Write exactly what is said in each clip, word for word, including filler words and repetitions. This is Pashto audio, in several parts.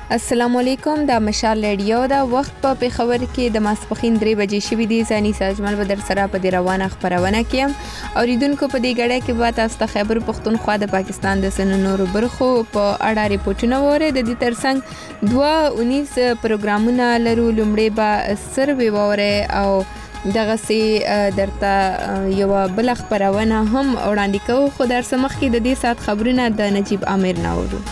السلام علیکم، دا مشال رادیو دا وخت په پېښور کې د ماسپښین درې بجې شوي دي. زاني ساجمل به در سره په دې روانه خپرونه کې یم. اوریدونکو په دې ګړی کې به تاسو ته خیبر پښتونخوا د پاکستان د ځینو نورو برخو په اړه ریپورټونه واورئ. د دې ترڅنګ دوه اونیز پروګرامونه لرو. لومړی به سروې واورئ او دغسې درته یوه بله خپرونه هم وړاندې کوو، خو در څه مخکې د دې ساعت خبرونه د نجیب عامر نه اورو.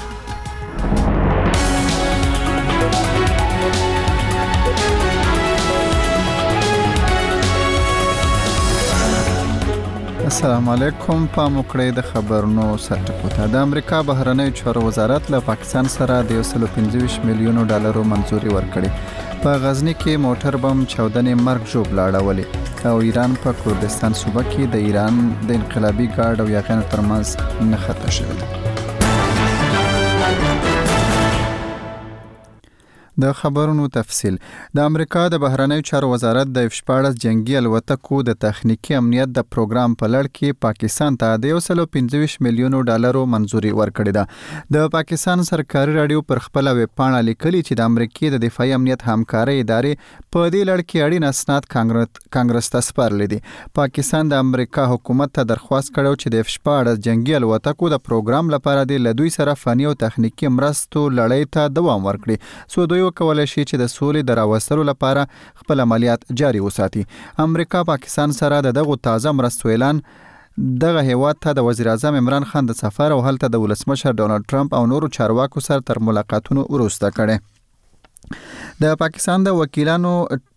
السلام علیکم. په موکړې د خبرونو سرټکو ته د امریکا بهرنیو چارو وزارت له پاکستان سره د یو سل او پنځه ویشت میلیونو ډالرو منظوري ورکړې. په غزنی کې موټر بم چاودنې مرګ ژوبله اړولې او ایران په کردستان صوبه کې د ایران د انقلابي ګارد او یاغیانو ترمنځ نښته شوې ده. د خبرونو تفصیل. د امریکا د بهرنیو چارو وزارت د اف شپاړس جنگي الوتکو د تخنیکی امنیت د پروګرام په لړ کې پاکستان ته د یو سل او پنځه ویشت میلیونو ډالرو منظوري ورکړې ده. د پاکستان سرکاري رادیو پر خپل ویب پاڼه لیکلي چې د امریکای د دفاعي امنیت همکارۍ ادارې په دې لړ کې اړین اسناد کانګرس ته سپارلي دي. پاکستان د امریکا حکومت ته درخواست کړو چې د اف شپاړس جنگي الوتکو د پروګرام لپاره د لدوی سره فني او تخنیکی مرستو لړۍ ته دوام ورکړي، سو دوی کولای شي چې د سولې د راوستلو لپاره خپل عملیات جاري وساتي. امریکا پاکستان سره د دغه تازه مرستو اعلان دغه هیواد ته د وزیر اعظم عمران خان د سفر او هلته د ولسمشر ډونالد ټرمپ او نورو چارواکو سره تر ملاقاتونو وروسته کړي. د پاکستان د وکیلانو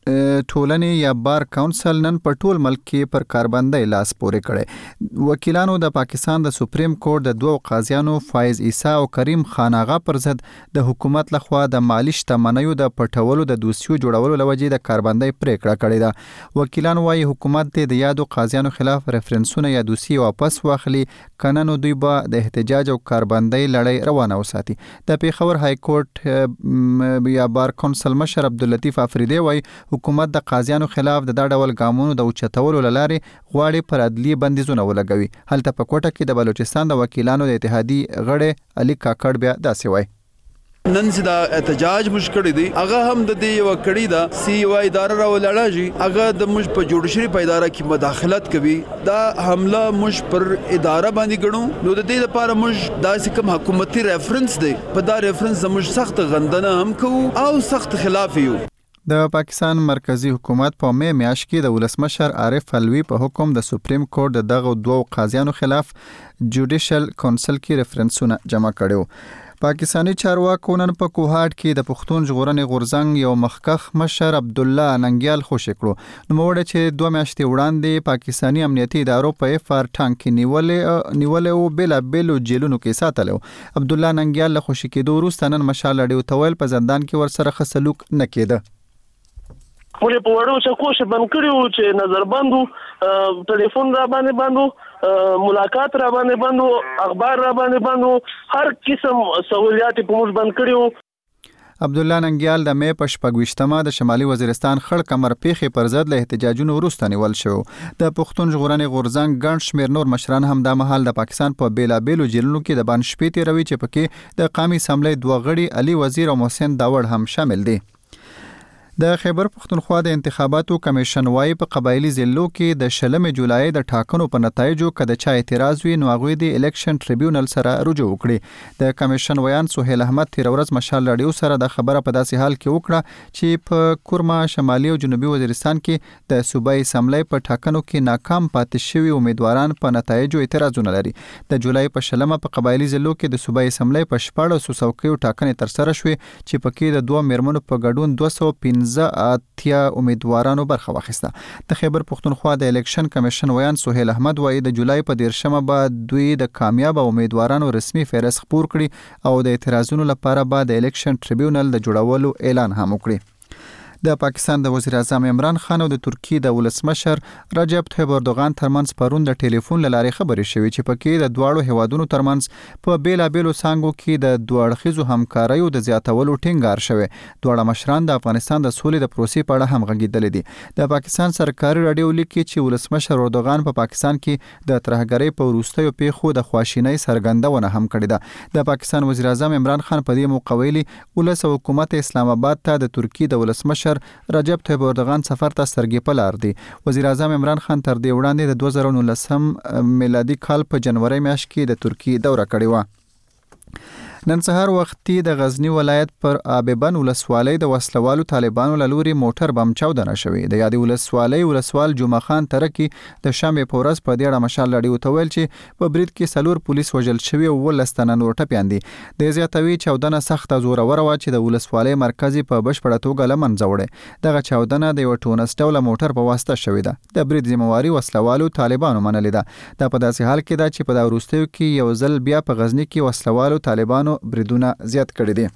ټولنې یا بار کونسل نن په ټول ملک کې پر کاربندۍ لاس پورې کړي. وکیلانو د پاکستان د سپریم کورټ د دوه قاضیانو فایز عیسی او کریم خان آغا پر ضد د حکومت لخوا د مالی شتمنیو د پټولو د دوسیو جوړولو لوجې د کاربندۍ پریکړه کړې ده. وکیلان وايي حکومت د یادو قاضیانو خلاف ریفرنسونه یا دوسیې واپس واخلي، کنه نو دوی به د احتجاج او کاربندۍ لړۍ روانه وساتي. د پیښور های کورټ یا بار کونسل مشر عبداللطیف افریدی وايي حکومت د قاضیانو خلاف د دا ډول ګامونو د اوچتولو لارې غواړي پر عدلي بندیزونه ولګوي. هلته په کوټه کې د بلوچستان د وکیلانو د اتحادیې غړی علي کاکړ بیا داسې وایي. نن چې دا احتجاج موږ کړی دی هغه هم د دې یو کړی دا سی یو اداره راولړاږي، هغه د موږ په جوړ شوی په اداره کې مداخلت کوي. دا حمله موږ پر اداره باندې ګڼو. نو د دې لپاره موږ داسې کوم حکومتي ریفرنس دی په دا ریفرنس موږ سخت غندنه هم کوو او سخت خلاف یو. د پاکستان مرکزی حکومت په مې میاشت کې د ولسمشر عارف الوی په حکم د سپریم کورټ د دغه دوه قاضیانو خلاف جوډیشل کونسل کې ریفرنسونه جمع کړي. پاکستانی چارواکو نن په کوهاټ کې د پښتون ژغورنې غورځنګ یو مخکخ مشر عبد الله ننګیال خوشی کړو. نو موږ چې دوه میاشتې وړاندې پاکستانی امنیتي ادارو په اف آر ټانک کې نیولې نیولې او بلا بلو جیلونو کې ساتلو. عبد الله ننګیال له خوشی کېدو وروسته نن مشال لړیو تویل په زندان کې ورسره خسلوک نه کېده. پورې په وړو چکو شه بند کړیو چې نظر بندو، ټلیفون را باندې بندو، ملاقات را باندې بندو، اخبار را باندې بندو، هر قسم سہولیات په موږ بند کړیو. عبد الله ننګیال د مې په شپږویشتمه د شمالي وزیرستان خړ کمر پیښې پر ضد له احتجاجونو وروسته نیول شو. د پښتون ژغورنې غورځنګ ګڼ شمېر نور مشران هم د مهال د پاکستان په بیلابیلو جیلونو کې د باندې شپې تیروي چې پکې د قومي اسمبلی دوه غړي علي وزیر او محسن داوړ هم شامل دي. د خیبر پښتونخوا د انتخاباتو کمیشن وايي په قبایلی ضلعو کې د شلمې جولای د ټاکنو په نتایجو کده چا اعتراض وي نو هغوی د الیکشن ټریبیونل سره رجوع وکړي. د کمیشن ویان سهیل احمد تیر ورځ مشال رادیو سره د خبره په داسې حال کې وکړه چې په کورما شمالي او جنوبي وزیرستان کې د صوبایي اسمبلی په ټاکنو کې ناکام پاتې شوي امیدواران په نتایجو اعتراضونه لري. د جولای په شلمه په قبایلی ضلعو کې د صوبایي اسمبلی په شپاړسو څوکیو ټاکنې ترسره شوې چې پکې د دوه میرمنو په ګډون دوه سوه پنځه اتیا امیدوارانو برخه واخیسته. د خیبر پښتونخوا د الیکشن کمیشن ویان سهیل احمد وايي د جولای په دیرشمه بعد دوی د کامیاب امیدوارانو رسمي فهرست خپور کړي او د اعتراضونو لپاره بعد د الیکشن ټریبیونل د جوړولو اعلان هم وکړي. د پاکستان د وزیر اعظم عمران خان او د ترکیې د ولسمشر رجب طیب اردوغان ترمنځ پرون د ټلیفون له لارې خبرې شوې چې پکې د دواړو هیوادونو ترمنځ په بیلابېلو څانګو کې د دوه اړخیزو همکاریو د زیاتولو ټینګار شوی. دواړه مشران د افغانستان د سولې د پروسې په اړه هم غږېدلي دي. د پاکستان سرکاري راډیو لیکي چې ولسمشر اردوغان په پاکستان کې د ترهګرۍ په وروستیو پیښو د خواشینۍ څرګندونه هم کړې ده. د پاکستان وزیر اعظم عمران خان په دې موقع ویلي ولس او حکومت اسلام آباد ته د ترکیې د ولسمشر رجب طیب اردوغان سفر ته سترګې په لار دي. وزیر اعظم عمران خان تر دې وړاندې د دوه زره نولسم میلادي کال په جنوري میاشت کې د ترکیې دوره کړې وه. نن سهار وختي د غزنی ولایت پر آببن ولسوالۍ د وسلوالو طالبانو له لوري موټر بم چاودنه شوې. د یادې ولسوالۍ ولسوال جمعه خان ترکی د شنبې په ورځ په دې اړه مشال راډیو ته ویل چې په برید کې څلور پولیس وژل شوي او ولس تنه نور ټپیان دي. د زیاتوي چاودنه سخته زوروره وه چې د ولسوالۍ مرکزي په بشپړه توګه له منځه وړې. دغه چاودنه د یو ټونس ډوله موټر په واسطه شوې ده. د برید ذمہواري وسلوالو طالبانو منلې ده. دا په داسې حال کې ده چې په دا وروستیو کې یو ځل بیا په غزنی کې وسلوالو طالبانو بریدونه زیات کړي دي.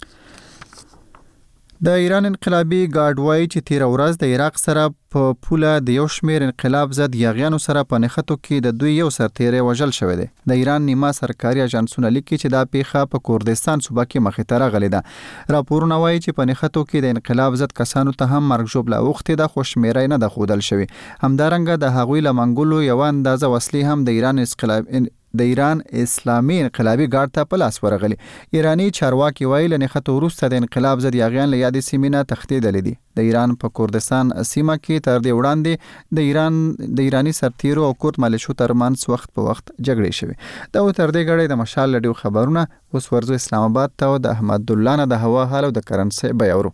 د ایران انقلابي ګارد وایي چې تیر ورځ د عراق سره په پوله د یو شمیر انقلاب ضد یاغیانو سره په نښتو کې د دوی یو سرتیری وژل شوی دی. د ایران نیمه سرکاري اژانسونه لیکي چې دا پیښه په کردستان صوبه کې مخې ته راغلې ده. راپورونه وایي چې په نښتو کې د انقلاب ضد کسانو ته هم مرګ ژوبله اوښتې ده خو شمیره نه ده ښودل شوې. همدارنګه د هغوی له منګولو یوه اندازه وسلې هم د ایران انقلاب د ایران اسلامي انقلابي ګارد ته په لاس ورغلي. ایرانی چارواکي وایي له نښتو وروسته د انقلاب ضد یاغیان له یادې سیمې نه تښتېدلي دي. د ایران په کردستان سیمه کې تر دې وړاندې د ایران د ایرانی سرتیرو او کورد ملیشو ترمنځ وخت په وخت جګړې شوې. دا و تر دې غړې د مشال راډیو خبرونه. اوس ورځو اسلام آباد ته د احمد الله نه د هوا حال او د کرنسي بیاورو.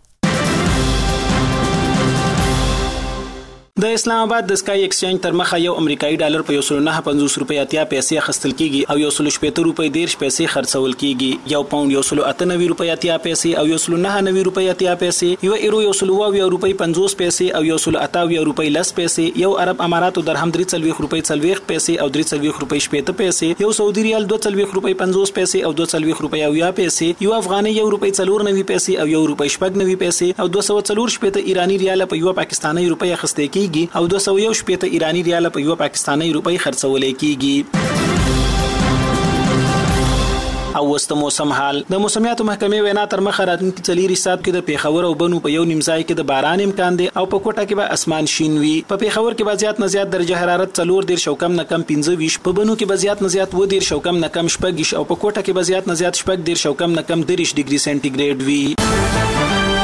د اسلام آباد د سکای ایکسچینج تر مخه یو امریکایي ډالر په یو سل نه پنځوس روپۍ اتیا پیسې اخیستل کیږي او یو سل شپېته روپۍ دیرش پیسې خرڅول کیږي. یو پاوند یو سل اته نوي روپۍ اتیا پیسې او یو سل نه نوي روپۍ اتیا پیسې. یو ایرو یو سل اووه روپۍ پنځوس پیسې او یو سل اته روپۍ لس پیسې. یو عرب اماراتو درهم درې څلوېښت روپۍ څلوېښت پیسې او درې څلوېښت روپۍ شپېته پیسې. یو سعودي ریال دوه څلوېښت روپۍ پنځوس پیسې او دوه څلوېښت روپۍ اویا پیسې. یو افغاني یو روپۍ څلور نوي پیسې او یو روپۍ شپږ نوي پیسې او دوه سوه څلور شپېته ایرانی ریال په یو پاکستاني روپۍ اخیستل کیږي او دوه سوه یو شپېته ایرانی ریال په یو پاکستاني روپۍ خرڅول کیږي. او وست موسم حال د موسمیاتو محکمې وینا تر مخه راتلونکي څلور ساعت کې د پیښور او بنو په یو نیم ځای کې د باران امکان دی او په کوټه کې به اسمان شین وي. په پیښور کې به زیات نه زیات درجه حرارت څلور دېرش او کم نه کم پنځه ویشت. په بنو کې به زیات نه زیات اووه دېرش او کم نه کم شپږ ویشت او په کوټه کې به زیات نه زیات شپږ دېرش او کم نه کم دېرش ډیګري سانتي ګریډ وي.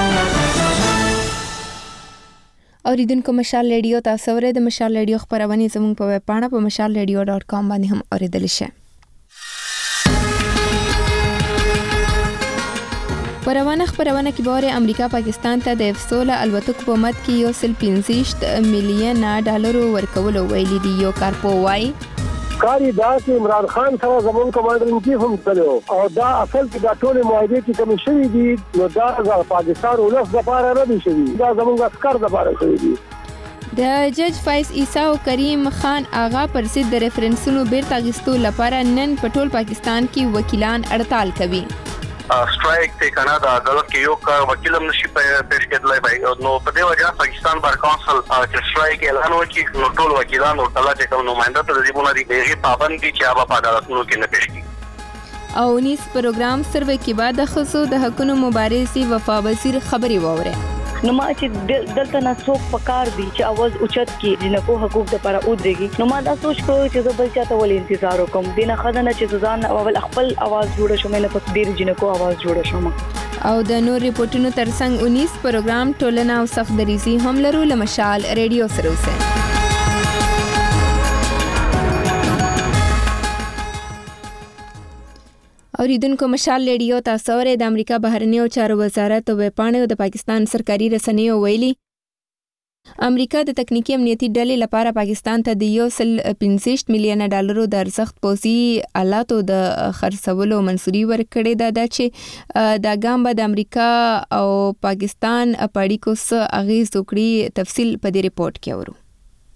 اوریدونکو مشال ریډیو تاسو ورته د مشال ریډیو خبرونه زموږ په ویب پاڼه په مشال ریډیو ډاټ کام باندې هم اوریدل شي. پروانه خبرونه کې باره امریکا پاکستان ته د افسوله الوتکو په مد کې یو سل پنځه میلیون ډالر ورکول ویلي دی. یو کارپووای کاری دا چې عمران خان سره زمون کمانډر ان چیف هم تلو او دا اصل کې دا ټول معاهده چې کوم شوی دي نو دا د پاکستان ولس لپاره نه دي شوی، دا زمونږ عسكر لپاره شوی دي. د جج فایز عیسی او کریم خان آغا پر ضد د ریفرنسونو بیرته اخیستو لپاره نن په ټول پاکستان کې وکیلان اړتال کوي. سټرایک ته کنه د عدالت کې یو کار وکیل هم نشي پیش کېدلای بای نو په دې وجه پاکستان بار کونسل چې سټرایک اعلان وکړي نو ټول وکیلان او طلبه چې کوم نمائنده ته د دې بنیادي پابند دي چې هغه په عدالتونو کې نه پیش کیږي. او نیس پروګرام سروې کې بعد د خصو د حقونو مبارزې وفا وزیر خبري ووره. نو ما چې دلته نه څوک پکار دي چې اواز اوچت کې جنکو حقوق د لپاره ودرېږي نو ما دا سوچ کړو چې زه بل چاته ول انتظار وکم دینه خدانه چې ځان اول خپل आवाज جوړ شوم نه پس ډیر جنکو आवाज جوړ شوم. او د نور ریپورتونو ترڅنګ انیس پروګرام ټولنه او سخت دریزي هم لرو لمشال ریډیو سره اوسه. اوریدونکو مشال ریډیو تاسو ورته د امریکا بهرنیو چارو وزارت او وپاڼو د پاکستان سرکاري رسنیو ویلي امریکا د تکنیکی امنیتي ډلې لپاره پاکستان ته د یو سل پنځه میلیون ډالرو د ارزښت پوزي آلاتو د خرڅولو منځوري ورکړې ده چې دا ګام به د امریکا او پاکستان په اړیکو سره اغیز وکړي. تفصیل په دې ریپورت کې اورو.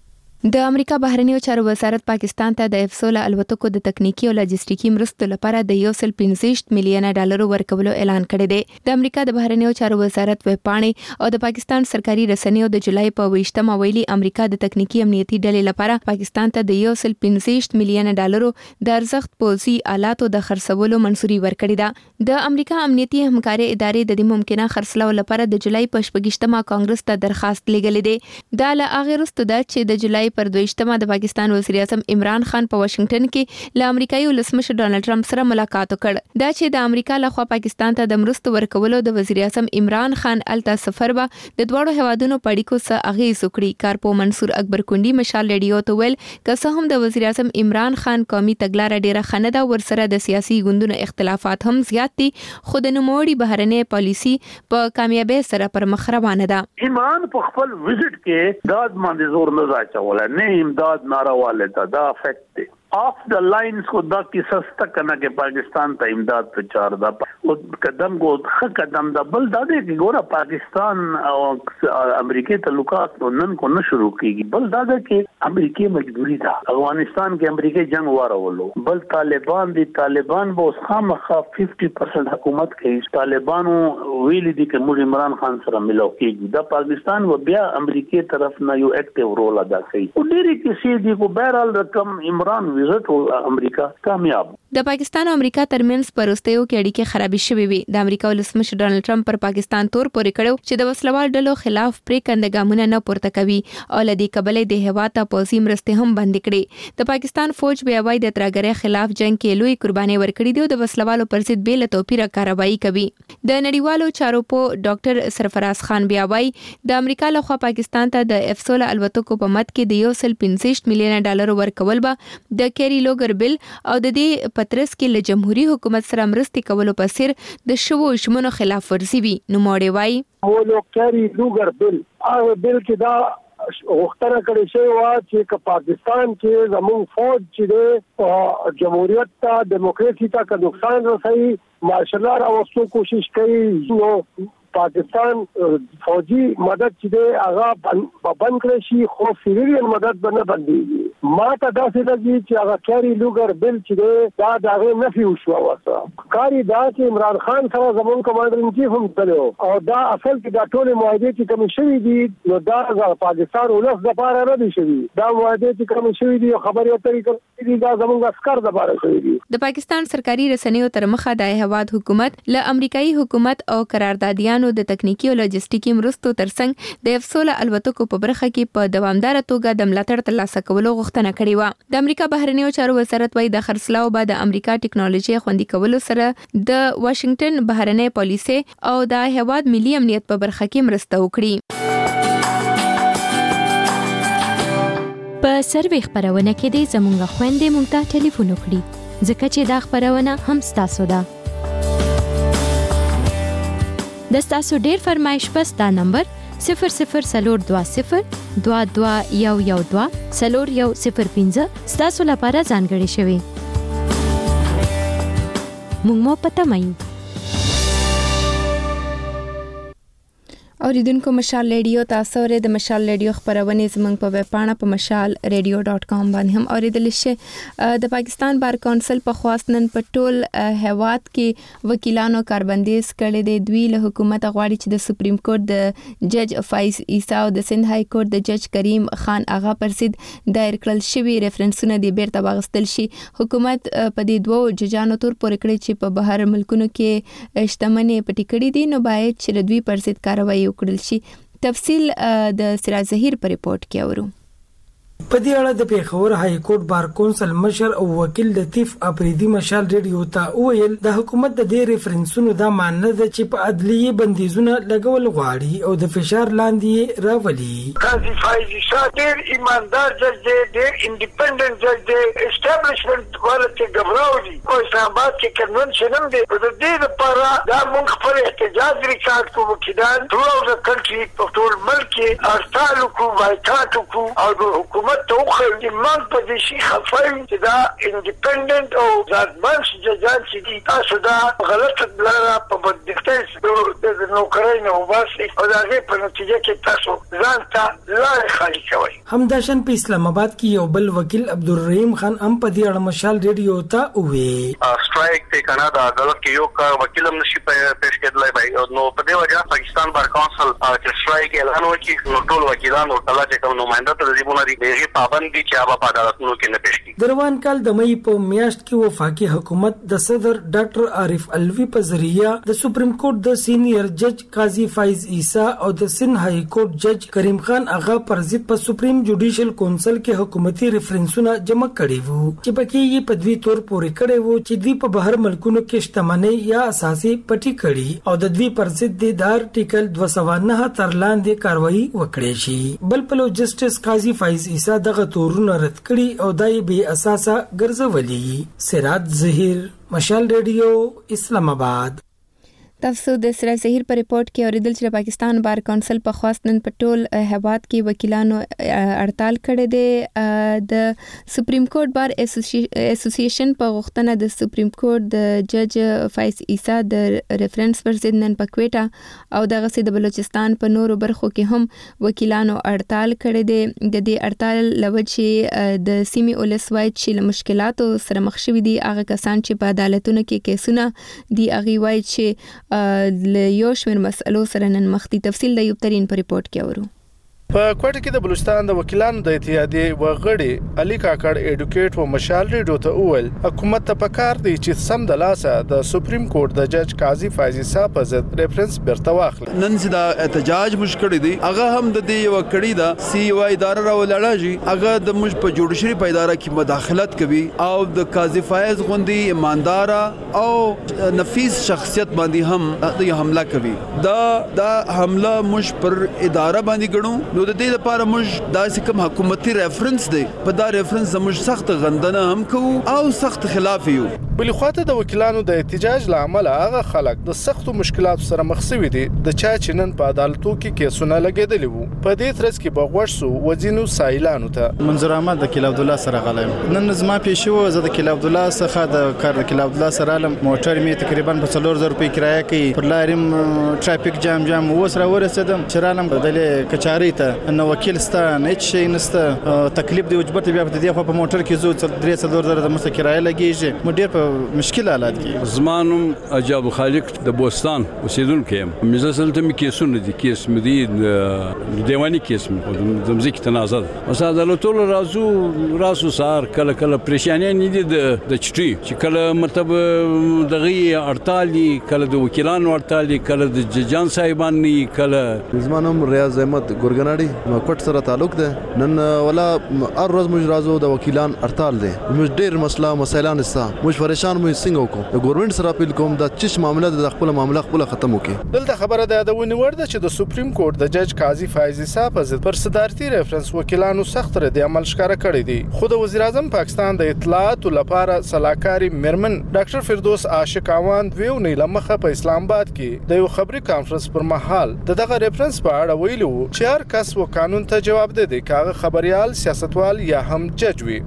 د امریکا بهرنیو چارو وزارت پاکستان ته د اف سول الوتکو د تکنیکی او لاجستیکي مرستو لپاره د یو سل پنځه میلیونه ډالر ورکولو اعلان کړی دی. د امریکا د بهرنیو چارو وزارت ویب پاڼې او د پاکستان سرکاري رسنیو د جولای په ویشتمه ویلي امریکا د تکنیکی امنیتي ډلې لپاره پاکستان ته د یو سل پنځه میلیونه ډالر د ارزښت پوځي آلاتو د خرڅولو منزوري ورکړې ده. د امریکا امنیتي همکاري ادارې د دې ممکنه خرڅلاو لپاره د جولای په شپږشتمه کانګرس ته درخواست لیږلې ده. دا له هغه وروسته ده چې د جولای پر دویشتمه د پاکستان وزیر اعظم عمران خان په واشنگټن کې له امریکایي ولسمشر ډانلډ ټرمپ سره ملاقات وکړ. دا چې د امریکا لخوا پاکستان ته د مرستو ورکولو د وزیر اعظم عمران خان الته سفر به د دوړو هوادونو په اړیکو سره اغیز وکړي. کارپو منصور اکبر کندي مشال ریډیو ته ویل که هم د وزیر اعظم عمران خان قومي تګلارې ډیره خنه ده، ورسره د سیاسي ګوندونو اختلافات هم زیات دي، خو د نوموړي بهرنۍ پالیسي په کامیابی سره پر مخ روانه ده. ایمان په خپل وزټ کې داد باندې زور نه ځاچول نه امداد نارواله ده دا افیکٹ دی آف د لاینز کو دا کی سستا کنه کې پاکستان ته امداد په چار دا او قدم کو خ قدم دا بل دا دی چې ګوره پاکستان او امریکای تعلقات نن کو نه شروع کیږي، بل دا دی چې امریکای مجبوری ده افغانستان کې امریکای جنگ وارولو، بل طالبان دي طالبان به اوس خامخا پنځه پرسنټ حکومت کوي. طالبانو ویل دي چې موږ عمران خان سره ملو کیږي، دا پاکستان و بیا امریکای طرف نه یو اکټیو رول ادا کوي. او ډیره کیسې دي کو بهرال رقم عمران امریکا کامیاب. د پاکستان او امریکا ترمنځ پروستیو کې اړیکې خرابې شوې وي. د امریکا ولسمشر ډانلډ ټرمپ پر پاکستان تور پورې کړو چې د وسلوال ډلو خلاف پریکنده ګامونه نه پورته کوي او لدی کبلې د هوا ته پوځي مرستې هم بند کړي. د پاکستان فوج بیا وايي د ترګری خلاف جنگ کې لوی قرباني ورکړي دي او د وسلوالو پر ضد بیل توپیره کاروایی کوي. د نړیوالو چارو په ډاکټر سرفراز خان بیا وايي د امریکا لخوا پاکستان ته د اف سول الوتکو په مد کې د یو سل پنځه میلیونه ډالر ورکول به د کیری لوګر بل او د دې پترس کې له جمهوریت حکومت سره مرستې کولو په سر د شوو شمنو خلاف ورزي وي. نو موړې وایي ولو کیری لوګر بل هغه بل کې دا وختره کړی شوی و چې پاکستان کې زموږ فوج چې جمهوریت ته دیموکراسي ته نقصان رسوي ماشاءالله راوستو کوشش کوي. نو پاکستان فوجي مدد چې هغه بند کړی شي خو سیویلین مدد به نه بندېږي. ما ته داسې لګي چې هغه کیری لوګر بل چې دا د هغې نفي وشوه ورته کاري دا چې عمران خان سره زموږ کمانډر ان چیف هم تللی او دا اصل کې دا ټولې معاهدې چې کومې شوي دي نو دا د پاکستان ولس دپاره نه دي شوي. دا معاهدې چې کومې شوي دي خبرې اترې کوي دي دا زموږ عسکر دپاره شوي دي. د پاکستان سرکاري رسنیو تر مخه د هواد حکومت له امریکایي حکومت او قراردادیانو د تکنیکی او لاجستیکي مرستو ترڅنګ د اف سول الوتکو په برخه کې په دوامدار توګه د ملاتړ ترلاسه کولو غوښتنه کړې و. د امریکا بهرنیو چارو وزارت وايي د خرڅلاو بعد د امریکا ټکنالوژي خوندي کولو سره د واشنگټن بهرنۍ پالیسي او د هواد ملي امنیت په برخه کې مرسته وکړي. په سروي خبرونه کې د زمونږ خويندې مونږ ته ټلیفون وکړي ځکه چې دا خبرونه هم ستاسو ده. د ستاسو ډیر فرمایش پس دا نمبر صفر صفر سلور دوا صفر دوا دوا یو یو دوا سلور یو صفر پنځه ستاسو لپاره ځانګړی شوی. موږ مو پته مایو. اوریدونکو مشال ریډیو تاسو ورې د مشال ریډیو خبرونه زمنګ په ویب پاڼه په مشال ریډیو ډاٹ کام باندې هم اوریدل شي. د پاکستان بار کونسل په خواستنن په ټول هواد کې وکیلانو کاربندیز کړي دي. دوی له حکومت غواړي چې د سپریم کورټ د جج فایز عیسی او د سند های کورټ د جج کریم خان اغا پر ضد دایر کړل شوی ریفرنسونه دی بیرته واغستل شي. حکومت په دې دوه ججانو تور پورې کړی چې په بهر ملکونو کې شتمنۍ پټی کړي دي نو باید چې دوی پر ضد کاروایی وکړل شي. تفصیل د سراج ظهیر پر ریپورت کې اورو. په دې اړه د پیښور های کورټ بار کونسل مشر او وکیل لطیف اپریدي مشال ریډیو ته ویل د حکومت د دې ریفرنسونو دا معنی ده چې په عدلیه بندیزونه لګول غواړي او د فشار لاندې راولي. قاضي فایز عیسی ډېر ایماندار جج دی، ډېر انډیپندنت جج دی، اسټابلیشمنت ورته ګبراوي او اسلام آباد کې کنونشن هم دی. په دې لپاره دا موږ خپل احتجاج ریکارډ کوو وکیلان ټول د کنټري په ټول ملک کې ارتال کوو بایکاټ کوو او د حکومت حکومت ته وخیل چې موږ په دې شي خفه یو چې دا انډیپندنت او ځانباش ججان چې دي تاسو دا غلطه لاره په بدختۍ د نوکرۍ نه وباسئ او د هغې په نتیجه کې تاسو ځان ته لارې خالي کوئ. همداشان په اسلام آباد کې یو بل وکیل عبدالرحیم خان هم په دې اړه مشال ریډیو ته وویل سټرایک ته کنه د عدالت کې یو کار وکیل هم نشي پیش کېدلای بای نو په دې وجه پاکستان بار کونسل چې سټرایک اعلان وکړي نو ټول وکیلان او طلبه چې کوم نمائنده ته د دیونه دی پابند دي چې هغه په عدالتونو کې نه پیش کیږي. د روان کال د مئی په میاشت کې وفاقي حکومت د صدر ډاکټر عارف الوی په ذریعہ د سپریم کورټ د سینیئر جج قاضي فایز عیسی او د سند های کورټ جج کریم خان اغا پر ضد په سپریم جوډیشل کونسل کې حکومتي ریفرنسونه جمع کړي وو چې پکې یې په دوی تور پورې کړي وو چې دوی په بهر ملکونو کې شتمنۍ یا اساسي پټي کړي او د دوی پر ضد د آرټیکل دوه سوه نهه تر لاندې کاروایی وکړي شي. بل په جسټس قاضي فایز عیسی دغه تورونه رد کړي او دای به اساسه ګرځولي. سراج ظهیر، مشال ریډیو، اسلام آباد. تاسو د سراج ظهیر په ریپورت کې اوریدل چې پاکستان بار کونسل په خواست نن په ټول هیواد کې وکیلانو هړتال کړی دی. د سپریم کورټ بار اسوسییشن په غوښتنه د سپریم کورټ د جج فایز عیسی د ریفرنس پر ضد نن په کوټا او دغه سي د بلوچستان په نورو برخو کې هم وکیلانو هړتال کړی دی. د دې هړتال لوجه د سیمې ولسوای چې له مشکلاتو سره مخ شوي دي هغه کسان چې په عدالتونو کې کیسونه دي هغه وایي چې له یو شمېر مسئلو سره نن مخ دي. تفصیل د یو ترين په ریپورت کې اورو. په کوټه کې د بلوچستان د وکیلانو د اتحادیې وغړي علي کاکړ اډوکیټ و مشال ریډیو ته وویل حکومت ته پکار دی چې سم د لاسه د سپریم کورټ د جج قاضي فایز عیسی په ضد ریفرنس برته واخلي. نن چې دا احتجاج مشکړی دی هغه هم د دې یو کړی دا سی او اداره راولړاږي هغه د مش په جوړشري په اداره کې مداخلت کوي او د قاضي فایز غوندي ایماندار او نفیس شخصیت باندې هم د حمله کوي. دا دا حمله مش پر اداره باندې ګڼو نو د دې لپاره موږ داسې کوم حکومتي ریفرنس دی په دا ریفرنس موږ سخت غندنه هم کوو او سخت خلاف یو. بل خواته د وکیلانو د احتجاج لامل هغه خلک د سختو مشکلاتو سره مخ شوي دي د چا چې نن په عدالتو کې کیسونه لګیدلي وو. په دې ترڅ کې بغوښ سو وزینو سایلانو ته منظور احمد د کیل عبد الله سره غلایم نن زما پیښو زه د کیل عبد الله څخه د کار د کیل عبد الله سره علم موټر می تقریبا په څلور زره روپۍ کرایه کوي پر لاریم ټرافیک جام جام وسره ورسېدم چې رالم د کچاري ته نو وکیل ستان هیڅ شي نسته تکلیف دی وجبر بیا په دې په موټر کې زو درې څلور زره د مسته کرایه لګیږي مو ډیر په مشکل حالات کې. زمانم عجب خالق د بوستان اوسیدونکو یم مزل ته می کیسونه دي کیس مدي دیوانی کیس د مزیک تنازل مثلا د ټول رازو راسو سار کله کله پریشانی نه دي د چټي چې کله مطلب دغه هړتالي کله د وکیلانو هړتالي کله د ججان صاحبان نه کله زمانم ریاض احمد ګورګناړي نو کوټ سره تعلق ده نن ولا هر ورځ موږ راځو د وکیلان هړتال دي موږ ډیر مسله مسایلان ستا موږ پریشان موږ څنګه وکړو د ګورنمنت سره اپیل کوم د چش معاملې د خپل معاملې خپل ختم وکړي. دلته خبره ده د ونیور ده چې د سپریم کورټ د جج قاضي فایز عیسی په ضد پر صدارتي ریفرنس وکیلانو سخت رد عمل ښکاره کړی دی. خو د وزیر اعظم پاکستان د اطلاعات لپاره صلاحکاری مرمن ډاکټر فردوس عاشق اواند ویو نه لمخه په اسلام آباد کې د یو خبري کانفرنس پر مهال دغه ریفرنس په اړه ویلو چې هر کس و قانون ته جواب دی کاغه خبريال سیاستوال یا هم جج وي.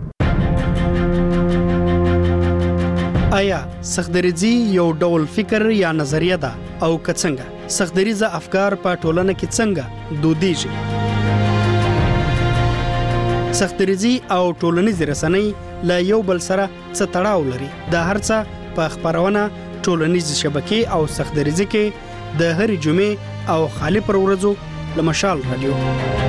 آیا سختدریزي یو ډول فکر یا نظریه ده او کڅنګه سختدریزه افکار په ټولنه کې څنګه دودیږي؟ سختدریزي او ټولنیز رسنۍ لا یو بل سره څه تړاو لري؟ دا هرڅه په خبرونه ټولنیز شبکې او سختدریزي کې د هر جمعې او خالی پر ورځو لمشال رادیو.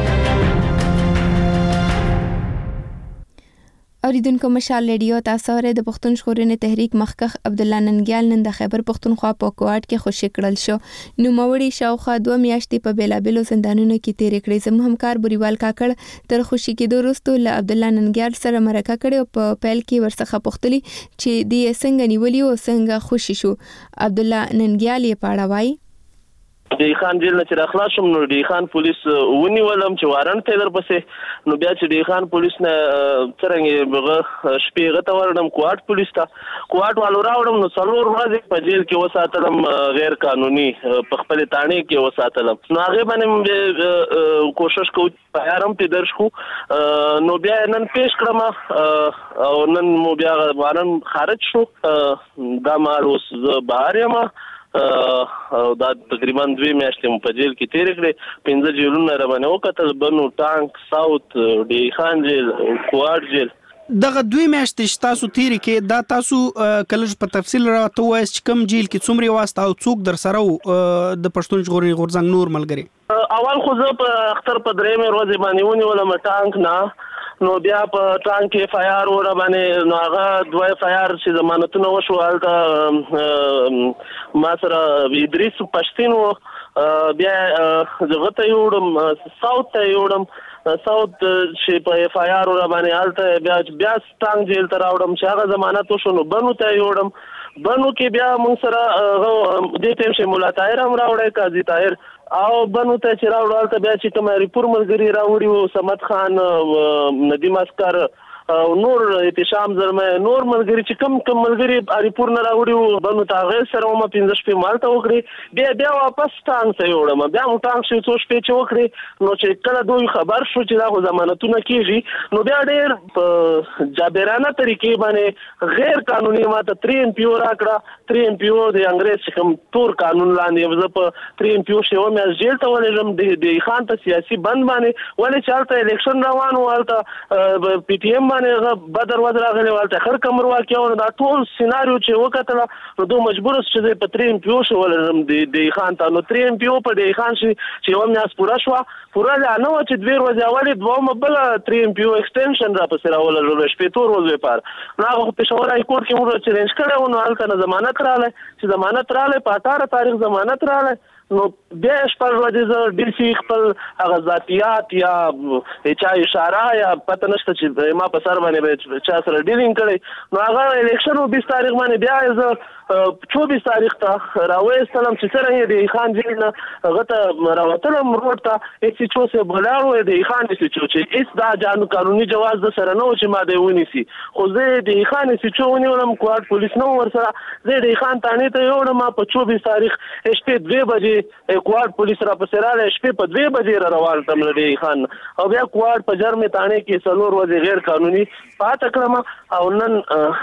اوریدونکو مشال ریډیو تاسو ورې د پښتون ژغورنې تحریک مخکخ عبد الله ننګیال نن د خیبر پښتونخوا په کوټ کې خوشی کړل شو. نو موري شاوخوا دوه میاشتې په بیلابلو زندانونو کې تیر کړې. زموږ همکار بوریوال کاکړ تر خوشی کېدو وروسته له عبد الله ننګیال سره مرکه کړې او په پیل کې ورڅخه پوښتلي چې دې څنګه نیولې او څنګه خوشی شو. عبد الله ننګیال یې پاړه وای د خان جیل نه چې خلاص شم نو د خان پولیس ونیولم چې وارنټ ته در پسې نو بیا چې د خان پولیس نه څنګه بغه شپې غته ورنم کوارټ پولیس ته کوارټ والو راوړم نو څلور ورځې په جیل کې وساتلم غیر قانوني په خپل تانه کې وساتلم نو هغه باندې کوشش کوم پیارم په درش کو نو بیا نن پیش کړم او نن مو بیا وارن خارج شو دا مال اوس بهر یم او دا تقریبا دوی میاشتې په جیل کې تیر کړې پنځه جیلونه را باندې وکتل بنو ټانک ساوث ډي خان جیل کوارټ جیل دغه دوی میاشتې تاسو تیر کې دا تاسو کله په تفصیل راته وایي چې کوم جیل کې څومره واسطه او څوک در سره د پښتون ژغورنې غورځنګ نور ملګری اول خو زه په اختر په درې مې ورځې باندې ونیولم ټانک نه نو بیا په ټانک کې فایار ور باندې نو هغه دوه فایار چې ضمانتونه وشو هلته ما سره ادریس پښتين بیا دغه ته یوړم ساوث ته یوړم ساوث چې په فایار ور باندې هلته بیا بیا ټانک جیل ته راوړم چې هغه ضمانت وشو نو بنو ته یوړم بنو کې بیا موږ سره دې ټیم چې مولا طاهر هم راوړی قاضي طاهر او بنو ته چې راوړل ته بیا چې کوم ریپور ملګری راوړي او سمت خان ندیم اسکر او نور احتشام زلمه نور ملګری چې کم کم ملګری ریپور نه راوړي بنو ته غیر سره ما پنځه شپې مالته وکړي بیا بیا واپس ټانک ته یوړم بیا مو ټانک شې څو شپې چې وکړي نو چې کله دوی خبر شو چې دا ضمانتونه کیږي نو بیا ډېر په جابرانه طریقې باندې غیر قانوني ماته تری ام پی او راکړه تری ام پی او د انګريز کوم تور قانون لاندې زه په تری ام پی او شو مې جیل ته ولېږم د د خان ته سیاسي بند باندې ولې چالتہ الیکشن روان والته پی ټی ایم باندې بدر وزر غلي والته خر کمر واقعونه دا ټول سيناريو چې وکړه نو دوه مجبور چې په تری ام پی او شو ولېږم د د خان ته نو تری ام پی او په د خان شي چې و مې اس پورا شو پورا نه و چې دوی ورځې اولې دوه مبل تری ام پی او ایکسټنشن را پسې راولل شپې تور ورځې پار نو هغه په شورای کورټ کې موږ چیلنج کړو نو هلته ضمانت رااله چې ضمانت رااله په اټاره تاریخ ضمانت رااله نو بیا شپږ ورځې زه ډي سي خپل هغه ذاتيات یا چا اشاره یا پته نشته چې ما په سر باندې چا سره ډیلینګ کړی نو هغه الیکشن او بیس تاریخ باندې بیا زه چوبیس تاریخ ته راوېستلم چې څنګه د خان جیل نه هغه ته راوتلم روډ ته اسی چو سه بلاړو د خان اسی چو چې اس دا جانو قانوني جواز د سره نو چې ما دی ونیسي خو زه د خان اسی چو ونیولم کوارټ پولیس نو ور سره زه د خان تانه ته یوړم په چوبیس تاریخ شپې دوه بجې کوارټ پولیس را پسې رااله شپې په دوه بجې را روان تم د خان او بیا کوارټ په جرم تانه کې څلور ورځې غیر قانوني پات کړم او نن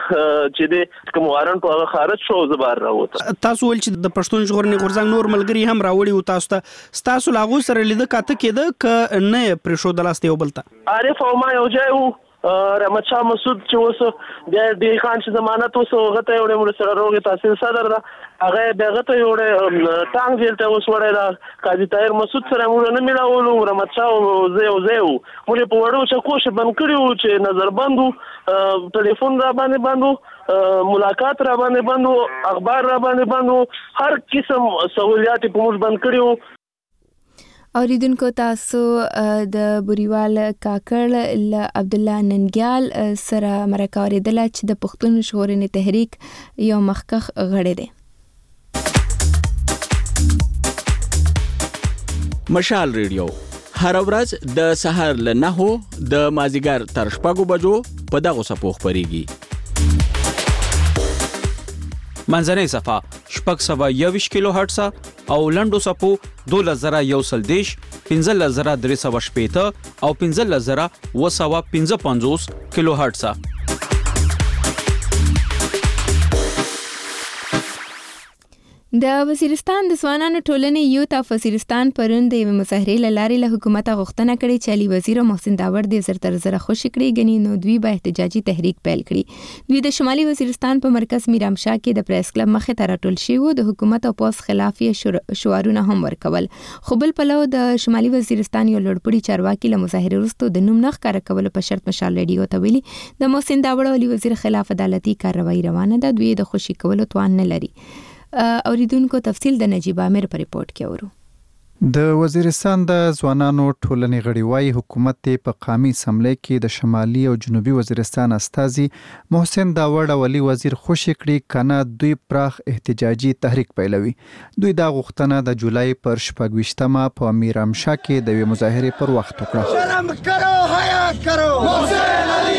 چې د کوم وارنټ هغه خارج شو زبر راوته تاسو ول چې د پښتون ژغورنې غورځنګ نور ملګری هم راوړي او تاسو ته تاسو لاغو سره لیدل کاته کېده ک نه پرشو د لاسته یو بلته عارف او ما یو ځای وو رحمت شاه مسعود چې اوس بیا د خان چې ضمانت اوس غته یو ډېر سره روغ تحصیل صدر دا هغه دغه ته یو ډېر ټانګ جیل ته اوس وړه دا قاضي طاهر مسعود سره موږ نه ملاولو رحمت شاه زه او زه موږ په وړو چې کوشش بند کړیو چې نظر بندو ټلیفون را باندې بندو ملاقات را باندې بندو اخبار را باندې بندو هر قسم سہولیات په موږ بند کړیو اوریدونکو تاسو د بوریوال کاکړ ل عبد الله ننګیال سره مرکه اوریدل چې د پښتون ژغورنې تحریک یو مخکخ غړی دی مشال ریډیو هر ورځ د سهار له نهو د مازیګر تر شپږو بجو په دغه صفو خبريږي منځنۍ صفه شپږ سوه یوویشت کیلو هرټز او لنډو صفو دولس زره یو سل دیش پنځلس زره درې سوه شپېته او پنځلس زره اوه سوه پنځه پنځوس کیلو هرټز د وزیرستان د ځوانانو ټولنې یوت اف وزیرستان پرون د مظاهرې لارې له حکومت غوښتنه کړې چې علي وزیر محسن داور د زر تر زر خوشی کړي غني نو دوی به احتجاجي تحریک پیل کړي دوی د شمالي وزیرستان په مرکز میرامشاه کې د پریس کلب مخې ته راټول شي وو د حکومت او پوس خلاف یې شعارونه هم ورکول خو بل پلو د شمالي وزیرستان یو لوړپوړي چارواکي له مظاهرې وروسته د نوم نه ښکاره کول په شرط مشال ریډیو ته ویلي د محسن داور او علي وزیر خلاف عدالتي کاروایی روانه ده دوی د خوشی کولو توان نه لري اوریدونکو تفصیل د نجیب عامر په ریپورت کې اورو. د شمالي وزیرستان د شمالي وزیرستان په مرکز میرامشاه کې د پریس کلب مخې ته راټول شوي وو د حکومت او پوس خلاف یې شعارونه هم ورکول خو بل پلو د شمالي وزیرستان یو لوړپوړي چارواکي له مظاهرې وروسته د نوم نه ښکاره کول په شرط مشال ریډیو ته ویلي د محسن داور او علي وزیر خلاف عدالتي کاروایی روانه ده دوی د خوشی کولو توان نه لري اوریدونکو تفصیل د نجیب عامر په ریپورت کې اورو. د وزیرستان د ځوانانو ټولنې غړي وايي حکومت په قامي اسمبلی کې د شمالي او جنوبي وزیرستان استازي محسن داوړ او علي وزیر خوشی کړي کنه دوی پراخ احتجاجي تحریک پیلوي. دوی دا غوښتنه د جولای پر شپږ ویشتمه په میرامشاه کې د مظاهرې پر وخت وکړه. شرم کرو حیا کرو محسن علي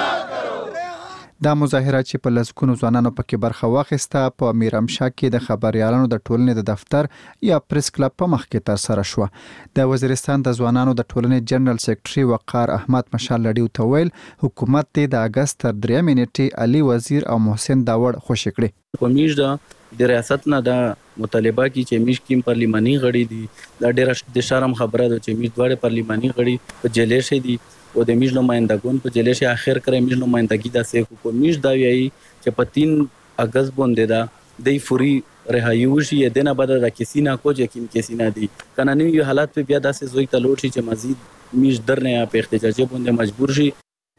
دا مظاهره چې په لسګونو ځوانانو پکې برخه واخیسته په میرامشاه کې د خبريالانو د ټولنې د دفتر یا پریس کلب په مخ کې ترسره شو. د وزیرستان د ځوانانو د ټولنې جنرال سیکریټري وقار احمد مشال لړیو ته ویل حکومت د اگست تر درې منټې علي وزیر او محسن داوړ خوشی کړي. کومیش دا د ریاست نه دا مطالبه کی چې میش کیم پارلیماني غړي دي دا ډېر د شرم خبره ده چې میش دواړه پارلیماني غړي په جیلې شي دي او د میش نمائندګون په جیلې شي اخر کړي میش نمائندګي دا سه حکومت دا ویي چې په تین اگست باندې دا د فوري رهایی وشي دنه بعد دا کسی نه کو چې کیم کسی نه دي قانوني حالات په بیا داسې زوی تلوټ شي چې مزید میش درنه په احتجاج باندې مجبور شي.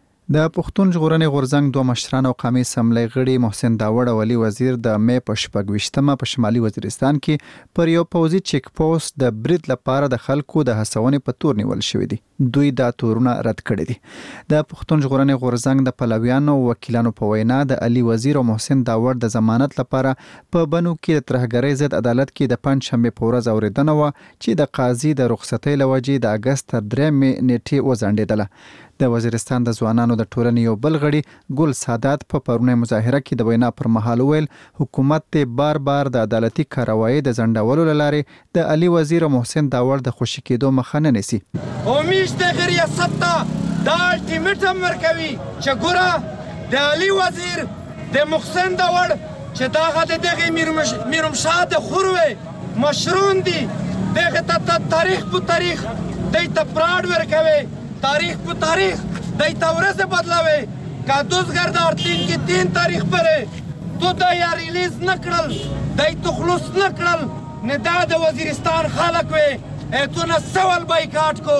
د پښتون ژغورنې غورځنګ دوه مشران او قومي اسمبلی غړي محسن داوړ او علي وزیر د مې په شپږ ویشتمه په شمالي وزیرستان کې پر یو پوزي چیک پوسټ د برید لپاره د خلکو د هڅونې په تور نیول شوې دي. دوی دا تورونه رد کړي دي. د پښتون ژغورنې غورځنګ د پلویانو وکیلانو په وینا د علي وزیر او محسن داوړ د ضمانت لپاره په بنو کې د ترهګرۍ ضد عدالت کې د پنځشنبه په ورځ اوریدنه و چې د قاضي د رخصتۍ لوجې د اگست تر درې نیټې وځنډېدله. د وزیرستان د ځوانانو د ټولنې یو بل غړي ګل سادات په پرونی مظاهره کې د وینا پر مهال ویل حکومت ته بار بار د عدالتي کاروایی د ځنډولو لاره د علي وزیر او محسن داوړ د خوشی کېدو مخه نه نیسي. اومیش د ریاست ته دا الټیمیټم ورکوي چې ګوره د علي وزیر د محسن داوړ چې داغه د دغه میرمشاه د خوروي مشرون دي دغه ته تاریخ په تاریخ د تپراډ ورکوي تاریخ په تاریخ دای تورز بدلاوي کا دوزګردار تین کې تین تاریخ پره تو دا یا ریلیز نکړل دای تخلص نکړل نه دا د وزیرستان خلک وي ته نه سوال بایکاټ کو.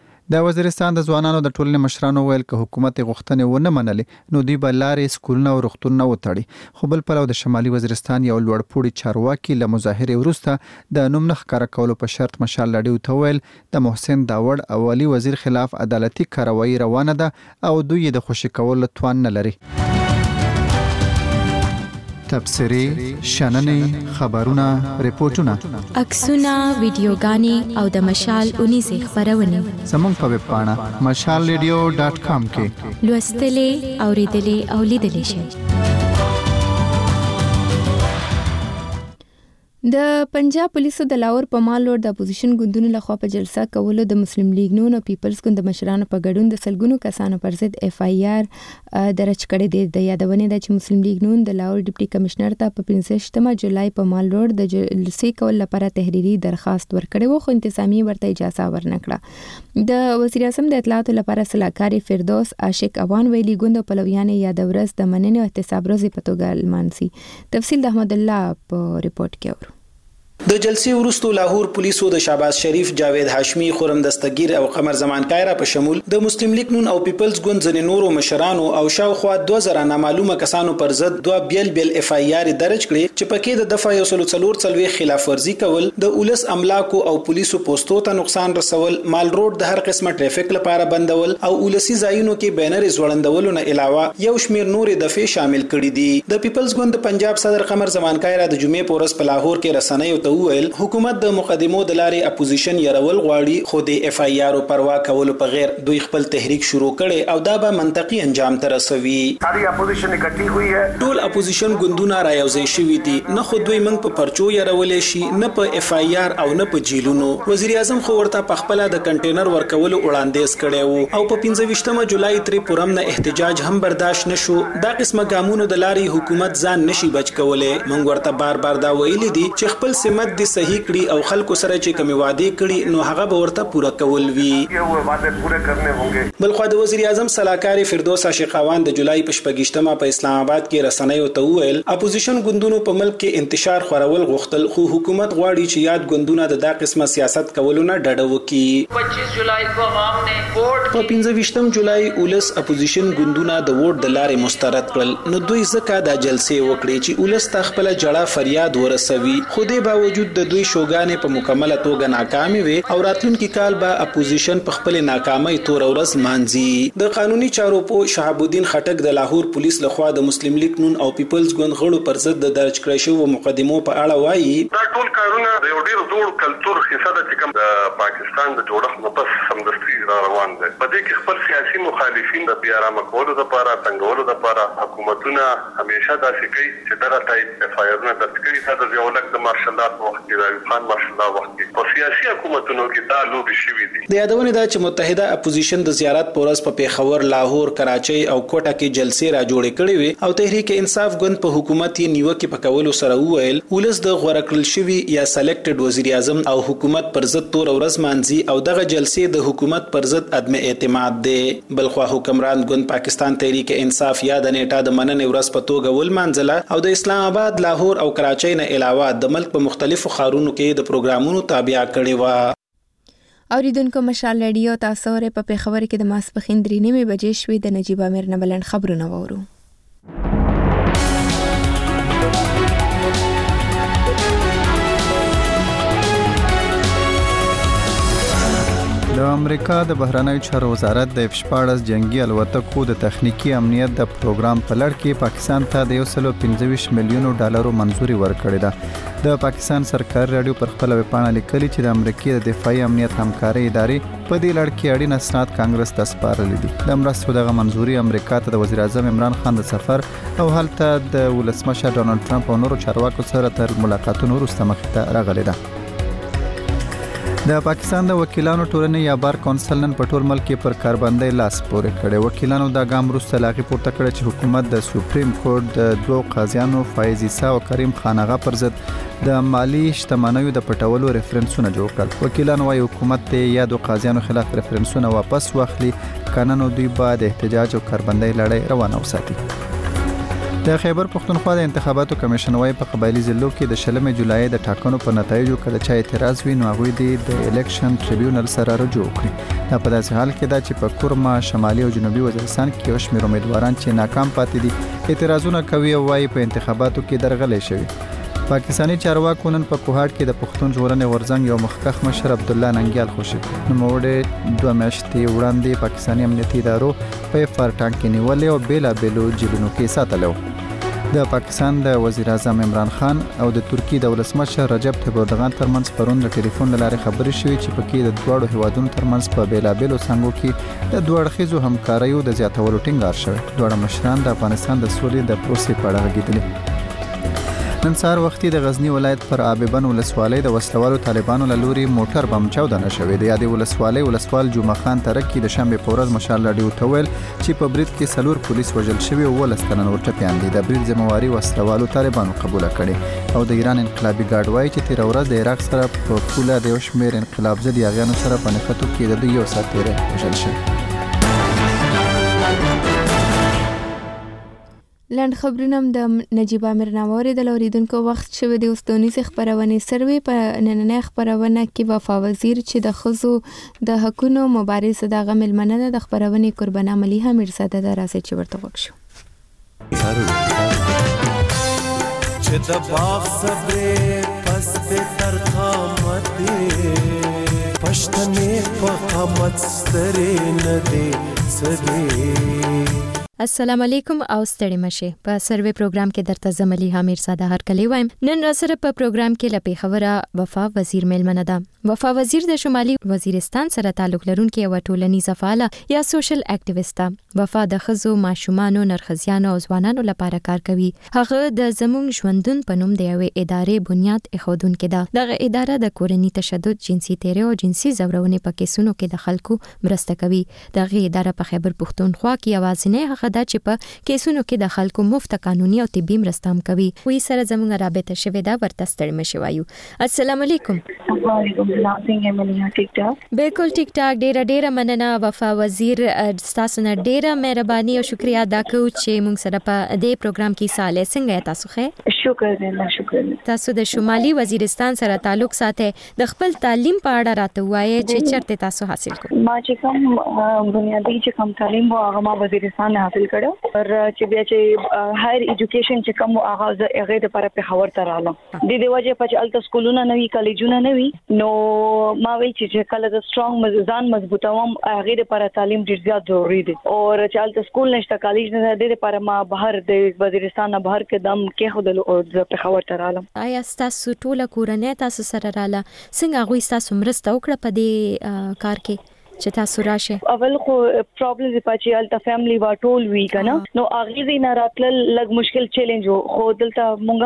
د وزیرستان د ځوانانو د ټولنې مشرانو ویل که حکومت غوښتنې ونه منلې نو دوی به لارې سکولونه او روغتونونه وتړي. خو بل پلو د شمالي وزیرستان یو لوړپوړي چارواکي له مظاهرې وروسته د نوم نه ښکاره کولو په شرط مشال لړیو ته ویل د محسن داوړ او علي وزیر خلاف عدالتي کاروایی روانه ده او دوی د خوشی کولو توان نه لري. تبصری، شننې، خبرونه، ریپورتونه، عکسونه، ویډیوګانې او د مشال اونې سه خبرونه زموږ په ویب پاڼه مشال ریډیو ډاټ کام کې لوستلې، اوریدلې او لیدلې شئ. د پنجاب پولیسو د لاهور په مال روډ د اپوزیشن ګوندونو لخوا په جلسه کولو د مسلم لیگ نون او پیپلز ګوند مشرانو په ګډون د سلګونو کسانو پر ضد اف ای آر درج کړی دی. د یادونه ده چې مسلم لیگ نون د لاهور ډیپټي کمشنر ته په پنځه جولای په مال روډ د جلسې کول لپاره تحریری درخواست ورکړی و خو انتظامی ورته اجازه ورنکړه. د وزیر اعظم د اطلاعاتو لپاره سلاکار فردوس عاشق اوان ویلي ګوند پلویان یاد ورځ د مننې او احتساب ورځ په توګه لمانځي. تفصیل د احمد الله په ریپورت کې اورو. د جلسې وروسته لاهور پولیسو د شهباز شریف، جاوید هاشمی، خرم دستگیر او قمر زمان کایرا په شمول د مسلم لیگ نون او پیپلز ګوند ځنې نورو مشرانو او شاوخوا دوه زره نامعلومه کسانو پر ضد دوه بیل بیل اف ای آر درج کړي چې پکې د دفعه یو سل څلور څلوي خلاف ورزي کول، د اولس املاکو او پولیسو پوسټو ته نقصان رسول، مال روډ د هر قسمه ټریفیک لپاره بندول او اولسي ځایونو کې بینر زوړندولو نه علاوه یو شمیر نور دفعې شامل کړي دي. د پیپلز ګوند پنجاب صدر قمر زمان کایرا د جمعې په ورځ په لاهور کې رسنیو ته وویل حکومت د مقدمو د لارې اپوزیشن يرول غواړي خو د اف ای آر پروا کولو په غیر دوی خپل تحریک شروع کړي او دا به منطقي انجام ته رسوي. ساری اپوزیشن اکټھی ہوئی ہے، ټول اپوزیشن ګوندونه رايوځي شوي دي، نه خو دوی موږ په پرچو يرولې شي نه په اف ای آر او نه په جیلونو. وزیر اعظم خو ورته په خپل د کنټینر ورکولو وړاندیز کړي وو او په پنځه ویشتمه جولای تری پورم نه احتجاج هم برداشت نشو. دا قسمه ګامونو د لارې حکومت ځان نشي بچ کولای. موږ ورته بار بار دا ویلي دي چې خپل سمت دي صحیح کړي او خلکو سره چې کوم وعده کړي نو هغه به ورته پوره کول وي. بل خو د وزیر اعظم سلاکار فردوس عاشقوان د جولای په شپږشتمه په اسلام آباد کې رسنیو ته وویل اپوزیشن ګوندونو په ملک کې انتشار خورول غوښتل خو حکومت غواړي چې یاد ګوندونه د دا قسمه سیاست کولو نه ډډه وکړي. پچیس جولای کو عوام نے ووټ په پنځه ویشتم جولای اولس اپوزیشن ګوندونه د ووټ د لارې مسترد کړل نو دوی ځکه د جلسې وکړي چې اولس ته خپل جړه فریاد ورسوي. خو دې باوجود باوجود د دوی شوګانې په مکمله توګه ناکامې وي او راتلونکي کال به اپوزیشن په خپل ناکامۍ تور ورځ مانځي. د قانوني چارو په شهاب الدین خټک د لاهور پولیس لخوا د مسلم لیگ نون او پیپلز ګوند غړو پر ضد د درج کړی شوی مقدمو په اړه وایي دا ټول کارونه د یو ډیر زوړ کلچر حصہ ده چې کوم د پاکستان د جوړښت نه پس سمدستي را روان دي. په دې کې خپل سیاسي مخالفین د بیا را مکولو لپاره څنګهولو لپاره حکومتونه همیشه داسې کوي چې درته اف آی آرونه درج کړي تا د یولک د مارشل لا په وخت کې د خان مارشل لا وخت کې په سیاسي حکومتونو کې دا لوبي شوي دي. د یادونه ده چې متحده اپوزیشن د زیارت پورس په پیښور، لاهور، کراچۍ او کوټه کې جلسې را جوړې کړې وي او تحریک انصاف ګوند په حکومت یې نیوکه پکولو سره وویل ولس د غوړه کړل شوی یا سلیکټډ وزیر اعظم او حکومت پر ضد تور ورځ مانځي او دغه جلسې د حکومت پر ضد عدم اعتماد دی. بلخوا حکمران ګوند پاکستان تحریک انصاف یا د نیټه د مننې ورځ په توګه ولمانځله او د اسلام آباد، لاهور او کراچۍ نه علاوه د ملک په مختلفو ښارونو کې د پروګرامونو تابع کړي و. اوریدونکو مشال رادیو تاسو ور په پیښور کې د ماسپخین درې نیمې بجې شوې د نجیب امیر نه بلند خبرونه وورو. د امریکا د بهرنیو چارو وزارت د اف شپاړس جنگي الوتکو د تخنیکی امنیت د پروګرام په لړ کې پاکستان ته د یو سل پنځه ویشت میلیونو ډالرو منزوري ورکړې ده. د پاکستان سرکاري رادیو پر خپل ویبپاڼه لیکلي چې د امریکای د دفاعي امنیت همکاري ادارې په دې لړ کې اړین اسناد کانګرس ته سپارلي دي. د مرستو دغه منزوري امریکا ته د وزیر اعظم عمران خان د سفر او هلته د ولسمشر ډونالد ټرمپ او نورو چارواکو سره تر ملاقاتونو وروسته مخې ته راغلي ده. د پاکستان د وکیلانو ټولنې یا بار کونسل نن په ټول ملک کې پر کاربندۍ لاس پورې کړي. وکیلانو دا ګام وروسته لاغي پورته کړ چې حکومت د سوپریم کورټ د دوه قاضیانو فایز عیسی او کریم خان آغا پر ضد د مالی شتمنیو د پټولو ریفرنسونه جوړ کړل. وکیلان وايي حکومت ته یا د قاضیانو خلاف ریفرنسونه واپس واخلي کنه دوی بعد احتجاج او کاربندۍ لړۍ روانه وساتي. د خیبر پښتونخوا د انتخاباتو کمیشن وايي په قبایلی ضلعو کې د شلمې جولای د ټاکنو په نتایجو کې د چا اعتراض وي نو هغوی د الیکشن ټریبیونل سره رجوع کړي. دا په داسې حال کې ده چې په کورما، شمالي او جنوبي وزیرستان کې یو شمېر امیدواران چې ناکام پاتې دي اعتراضونه کوي او وايي په انتخاباتو کې درغلي شوي. پاکستانی چارواکو نن په کوهاټ کې د پښتون ژغورنې غورځنګ یو مخکښ مشر عبدالله ننګیال خوشي نوموړی دوه میاشتې وړاندې پاکستانی امنیتي ادارو په فرټان کې نیولې او بیلا بیلو جیلونو کې ساتلو. د پاکستان د وزیر اعظم عمران خان او د ترکی د ولسمشر رجب طیب اردوغان ترمنځ پرون د ټلیفون لارې خبرې شوې چې پکې د دوه هیوادونو ترمنځ په بیلا بیلو څنګهو کې د دوه اړخیزو همکاریو د زیاتولو ټینګار شوی. دوه مشران د افغانستان د سولې د پروسې په اړه غږېدلي. نن سهار وختي د غزنی ولایت پر آببن ولسوالۍ د وسلوالو طالبانو له لوري موټر بم چاودنه شوې. د یادې ولسوالۍ ولسوال جمعه خان ترکی د شنبه په ورځ مشال رادیو ته ویل چې په برید کې سلور پولیس وژل شوي او ولس تنن ورټپیان دي. د برید ذمہواری وسلوالو طالبانو قبول کړي او د ایران انقلابي ګارد وايي چې تیر ورځ د عراق سره په پوله د یو شمېر انقلاب ضد یاغیانو سره په نښتو کې د دوی یو سات تیری وژل شوی. لاند خبرونه د نجیب امیر نووري د اوریدونکو وخت شوه د اوستونیز خبرونه سروي په نننې خبرونه کې وفا وزیر چې د خزو د حقونو مبارزه د غمل مننه د خبرونه قربانه مليحه میرزاده د راځي چې ورته وښو چې د باغ صبر پس په ترخامت پښتنې په قامت سترې نه دي سدي. السلام علیکم او ستړي مشه. په سروي پروګرام کې درته زملي حمیر ساده هر کلی وایم. نن را سره په پروګرام کې لپی خبره وفا وزیر میلمنه ده. وفا وزیر د شمالي وزیرستان سره تعلق لرونکي یو ټولنیزه فعاله یا سوشل اکټیویسټه. وفا د خزو، ماشومانو، نرخزیانو او ځوانانو لپاره کار کوي. هغه د زموږ ژوندون په نوم د یوې ادارې بنیاد ایښودونکې ده. دغه اداره د کورني تشدد، جنسي تیری او جنسي زورونې په کیسونو کې د خلکو مرسته کوي. دغه اداره په خیبر پښتونخوا کې یوازینی هغه ده چې په کیسونو کې د خلکو مفت قانوني او طبي مرسته هم کوي. وی سره زموږ رابطه شوې ده ورته ستړي مشه وایو. السلام علیکم. وعلیکم السلام. څنګه مليحه ټیک ټاک؟ بالکل ټیک ټاک. ډیره ډیره مننه وفا وزیر، تاسو نه ډیره مهرباني او شکریا ادا کوم چې موږ سره په دې پروګرام کې ساله څنګه تاسو ښه شکر دی الله شکر دی. تاسو د شمالي وزیرستان سره تعلق ساتي، د خپل تعلیم په اړه راته وایي چې چیرته تاسو حاصل کړو؟ ما چې کوم بنیادی چې کوم تعلیم و هغه ما وزیرستان نه حاصل کړو، پر چې بیا چې هایر ایجوکیشن چې کوم هغه هغه د لپاره په خبر تر رااله. د دې وجه په چې الته سکولونه نه وی، کالجونه نه وی، نو ما وی چې کله د سترونګ مززان مضبوطوم هغه د لپاره تعلیم ډیر زیات ضروری دی. او چې الته سکول نشته، کالج نه، د دې لپاره ما بهر د وزیرستان نه بهر کې دم کې خودلو او په خبر تر رااله. آیا تاسو ټول کورنۍ تاسو سره رااله؟ څنګه غوي تاسو مرسته وکړه په دې کار کې چې تاسو راشه؟ اول خو پرابلم دی چې الته فیملی وا ټول وی کنه، نو اغه زی نه راتل لګ مشکل چیلنج وو. خو دلته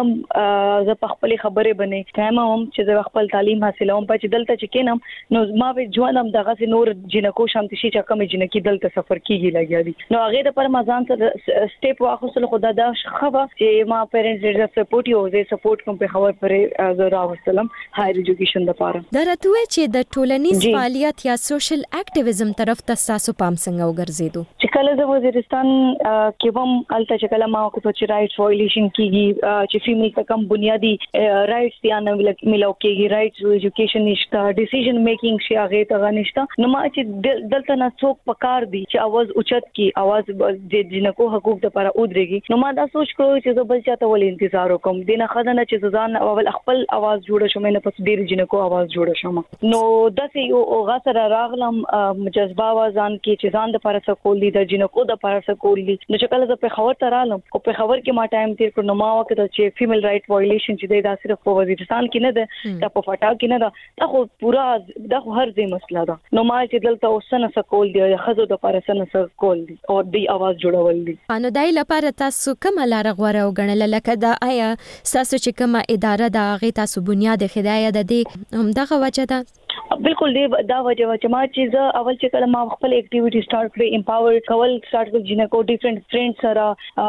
مونږ ز په خپل خبره بنې ټایم هم چې د خپل تعلیم حاصلوم په چې دلته چې کینم نو ما به ژوند هم دغه سي نور جنکو شانتي شي چې کوم جنکی دلته سفر کیږي لګیا دي. نو اغه د پر مزان سره سټیپ واخصل خدا دا خبره چې ما پیرنټس ډېر سپورټ یو زه سپورټ کوم په خبر پرې زرا وسلم هایر ایجوکیشن د پاره. درته چې د ټولنیز فعالیت یا سوشل اکټیویزم طرف ته تاسو پام څنګه وګرځیدو؟ چې کله د وزیرستان کې هم الته چې کله ما وکړو چې رائټس وایلیشن کیږي، چې فیمیل ته کم بنیادی رائټس دی نه ملو کېږي، رائټس ایجوکیشن نشته، ډیسیژن میکینګ شي هغه ته نشته. نو ما چې دلته نه څوک پکار دی چې आवाज اوچت کی، आवाज د جنکو حقوق لپاره ودرېږي. نو ما دا سوچ کړو چې زه بل چاته ول انتظار وکم، دینه خدانه چې ځان اول خپل आवाज جوړ شوم، نه پس ډیر جنکو आवाज جوړ شوم. نو داسې یو غسر راغلم جذبه وازان کې چې ځان د لپاره سکول دي، د جنکو د لپاره سکول دي. نو چې کله زه په خبر تر رالم او په خبر کې ما ټایم تیر کړو، نو ما وکړه چې فیمیل رائټ وایلیشن چې دا صرف په وزیرستان کې نه ده، دا په فټا کې نه ده، دا خو پورا دا خو هر ځای مسله ده. نو ما چې دلته اوسنه سکول دي، خزو د لپاره سن سکول دي او د आवाज جوړول دي. نو دای لپاره تاسو کوم لار غوړه او غنل لکه دا آیا تاسو چې کومه اداره دا غي تاسو بنیاد خدای د دې هم دغه وجه ده؟ بالکل دی دا وجه چې ما چې زه اول چې کله ما خپل اکټیویټي سٹارټ کړې، امپاور کول سٹارټ کړ جنکو ډیفرنٹ فرندز سره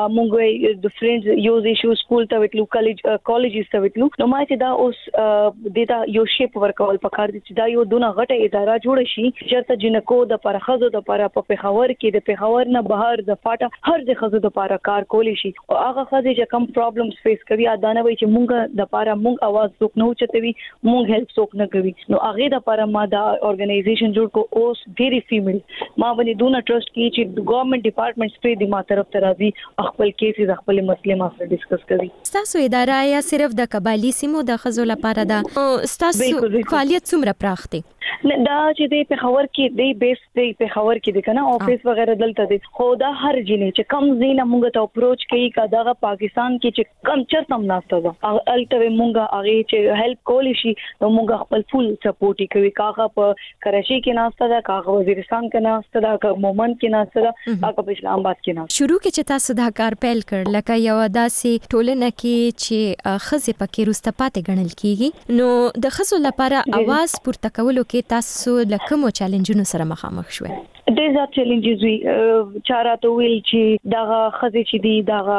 مونږ د فرندز یوز ایشو سکول ته وټلو، کالج کالجز ته وټلو. نو ما چې دا اوس دیتا یو شیپ ورکول پکار دي چې دا یو دونه غټه اداره جوړ شي چې جنکو د پرخزو د پر په پیښور کې د پیښور نه بهر د فاټا هر د خزو د پر کار کولی شي. او هغه خزې چې کم پرابلمز فیس کوي ادانه وي چې مونږ د پر مونږ आवाज څوک نه اوچتوي، مونږ هیلپ څوک نه کوي. نو هغه د پر ما دا ارګنایزیشن جوړ کو اوس ډېری فیمیل ما باندې دونه ټرست کی چې ګورنمنت ډپارټمنټس په دې ما طرف ته راځي، خپل کیسز خپل مسلې ما سره ډیسکس کوي. تاسو اداره یا صرف د قبایلی سیمو د خزو لپاره ده؟ تاسو فعالیت څومره پراخ دی؟ دا چې د پیښور کې د بیس د پیښور کې د کنه افیس وغیرہ دلته دي، خو دا هر جنې چې کم زینه مونږ ته اپروچ کوي کا دغه پاکستان کې چې کم چر سم ناشته ده الته مونږه هغه چې هیلپ کولی شي نو مونږ خپل فول سپورټ کوي. کاغه په کراچي کې ناشته ده، کاغه وزیرستان کې ناشته ده، کاغه مومن کې ناشته ده، کاغه په اسلام آباد کې ناشته. شروع کې چې تاسو دا کار پیل کړ لکه یو داسې ټولنه کې چې خزې پکې روسته پاتې ګڼل کیږي، نو د خزو لپاره आवाज پورته کولو کې تاسو د کومو چیلنجونو سره مخامخ شوئ؟ ډېر زیات چیلنجز وی چاره ته ویل چې دغه خزې چې دی دغه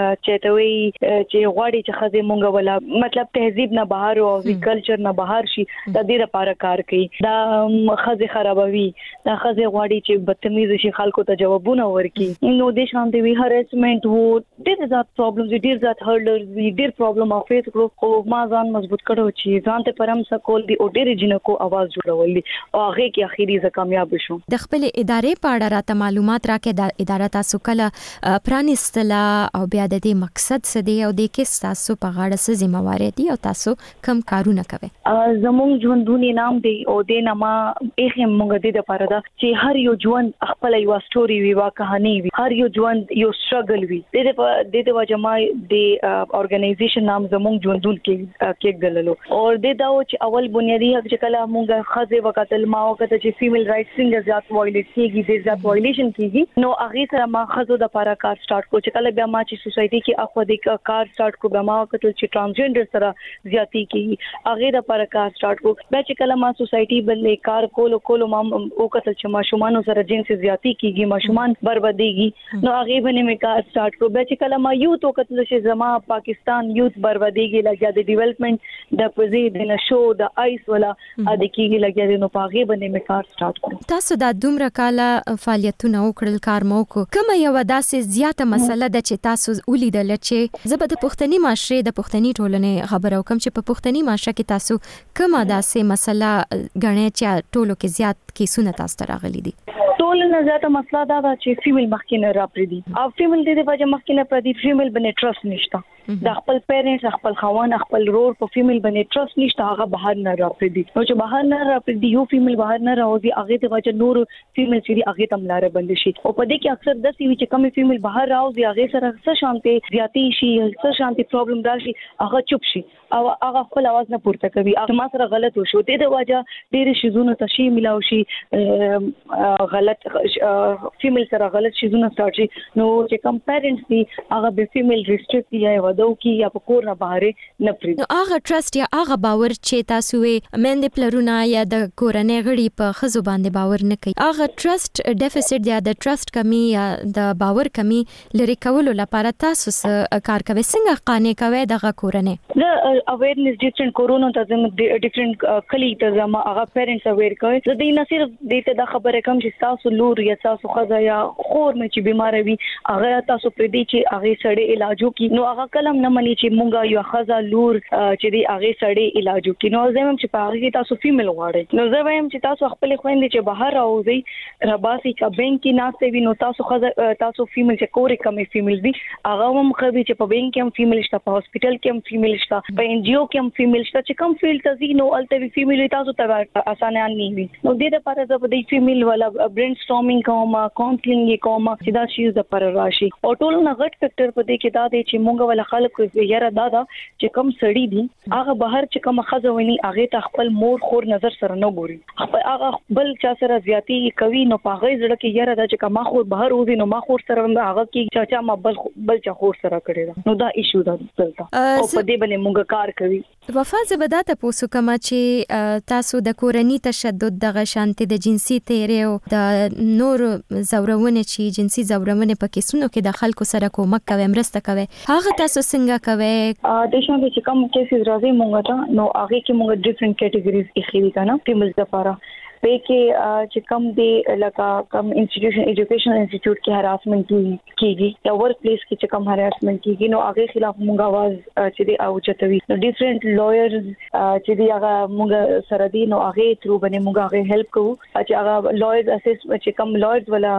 چټوي چې غواړي چې خزې مونږ ولا مطلب تهذیب نه بهر او کلچر نه بهر شي د دې لپاره کار کوي. دا خزې خرابوي، دا خزې غواړي چې بدتمیز شي، خلکو ته جوابونه ورکړي. نو د شان دی هراسمنت وو، ډېر زیات پرابلمز، ډېر زیات هرډلز، ډېر پرابلم او فیس کړو. خو ما ځان مضبوط کړو چې ځان ته پرم سکول دی او ډېر جنکو आवाज جوړول دي او هغه کې اخیری ز کامیاب شو. د خپل ادارې په اړه راته معلومات راکې د اداره تاسو کله پرانیستله او بیا د دې مقصد څه دی او د کې تاسو په غاړه څه ذمہواری دي او تاسو کم کارونه کوي؟ زموږ ژوندونی نام دی او د نامه اخیم مونږ د لپاره دا چې هر یو ژوند خپل یو سټوري وی وا کہانی وی، هر یو ژوند یو سټرګل وی. د دې د دې وجه ما د ارګنایزیشن نام زموږ ژوندون کې کې دللو او د دا چې اول بنیادی حق چې کله مونږ خزه وکتل ما وکړه چې فیمیل رائټس څنګه زیات وایلیټ کیږي، د زیات وایلیشن کیږي. نو هغه سره ما خزو د لپاره کار سٹارټ کو چې کله بیا ما چې سوسایټي کې اخو د کار سٹارټ کو بیا ما وکړه چې ټرانسجنډر سره زیاتی کیږي، هغه د لپاره کار سٹارټ کو. بیا چې کله ما سوسایټي باندې کار کولو کولو ما وکړه چې ما شومان سره جنس زیاتی کیږي، ما شومان برباديږي، نو هغه باندې مې کار سٹارټ کو. بیا چې کله ما یوت وکړه چې زما پاکستان یوت برباديږي لګیا د ډیولپمنٹ د پوزي د نشو د آیس ولا د کیږي لګیا نو هغه باندې مې کار سٹارټ کو. تاسو دا دومره څومره کاله فعالیتونه وکړل کار مو کو کوم یو داسې زیاته مسله ده چې تاسو ولیدل چې زبر د پښتني معاشره د پښتني ټولنې خبرو کوم چې په پښتني معاشره کې تاسو کومه داسې مسله غنې چې ټولو کې زیات کیسونه تاسو ته راغلي دي؟ ټول نه زیاته مسله دا ده چې فیمیل مخکینه را پردي او فیمیل د دې وجه مخکینه پردي فیمیل باندې ټرست نشته د خپل پیرنټس خپل خوان خپل رور په فیمیل باندې ټرست نشته هغه بهر نه را پردي نو چې بهر نه را پردي یو فیمیل بهر نه راوځي هغه د وجه نور فیمیل چې هغه تم لار بند شي او په دې کې اکثر د سی چې کم فیمیل بهر راوځي هغه سره څه شانتي زیاتی شي څه شانتي پرابلم راشي هغه چوپ شي او هغه خپل आवाज نه پورته کوي هغه ما سره غلط وشو د دې وجه ډېر شیزونه تشي ملاو شي غلط فیمیل سره غلط شیزونه سٹارټ شي نو چې کم پیرنټس دي هغه به فیمیل ریسټریکټ یا ودو کی یا په کور نه بهر نه پری نو هغه ټرست یا هغه باور چې تاسو یې مند پلرونه یا د کورنۍ غړي په خزو باندې باور نه کوي هغه ټرست ډیفیسټ یا د ټرست کمی یا د باور کمی لري کولو لپاره تاسو سره کار کوي څنګه قانې کوي دغه کورنۍ اویرنس ډیفرنٹ کورونا ته زم ډیفرنٹ کلی ته زم هغه پیرنټس اویر کوي زه دې نه صرف دې ته د خبره کوم چې تاسو لور یا تاسو خزا یا خور مې چې بیمار وي هغه تاسو پر دې چې هغه سړی علاجو کی نو هغه کلم نه مني چې مونږه یو خزا لور چې دې هغه سړی علاجو کی نو زه هم چې په هغه تاسو فیمیل غواړئ نو زه وایم چې تاسو خپل خويندې چې بهر راوځي رباسي کا بینک کې ناشته وي نو تاسو خزا تاسو فیمیل چې کورې کمې فیمیل دي هغه هم خوي چې په بینک کې هم فیمیل شته په هسپټل کې هم فیمیل شته په ان جی او کې هم فیمیل شته چې کم فیلډ ته ځي نو الته وی فیمیل تاسو ته اسانه نه وي نو دې لپاره زه په دې فیمیل والا برین سټورمینګ کوم کاونسلینګ کوم چې دا شي د پر راشي او ټول نه غټ فیکٹر په دې کې دا دی چې مونږ ولا خلک یاره دا دا چې کم سړی دي هغه بهر چې کم خزونی هغه ته خپل مور خور نظر سره نه ګوري هغه بل چا سره زیاتی کوي نو په هغه ځړه کې یاره دا چې کما خور بهر وځي نو ما خور سره هغه کې چاچا ما بل بل چا خور سره کړی نو دا ایشو دا دلته او په دې باندې مونږ کار کوي وفا زبدات پوسو کما چې تاسو د کورنی تشدد د غشانتي د جنسي تیریو د نور زورونه چې جنسي زورونه په کیسونو کې د خلکو سره کومک کوي مرسته کوي هغه تاسو څنګه کوي د شان چې کوم کیسز راځي مونږ ته نو هغه کې مونږ ډیفرنٹ کیټګریز اخلي کنه فیمیلز لپاره په کې چې کم دی لکه کم انسټیټیوشن ایجوکیشنل انسټیټیوټ کې هراسمنت کیږي یا ورک پلیس کې چې کم هراسمنت کیږي نو هغه خلاف موږ आवाज چې دی او چتوي نو ډیفرنٹ لایرز چې دی هغه موږ سره دی نو هغه ترو باندې موږ هغه هیلپ کوو چې هغه لایرز اساس چې کم لایرز ولا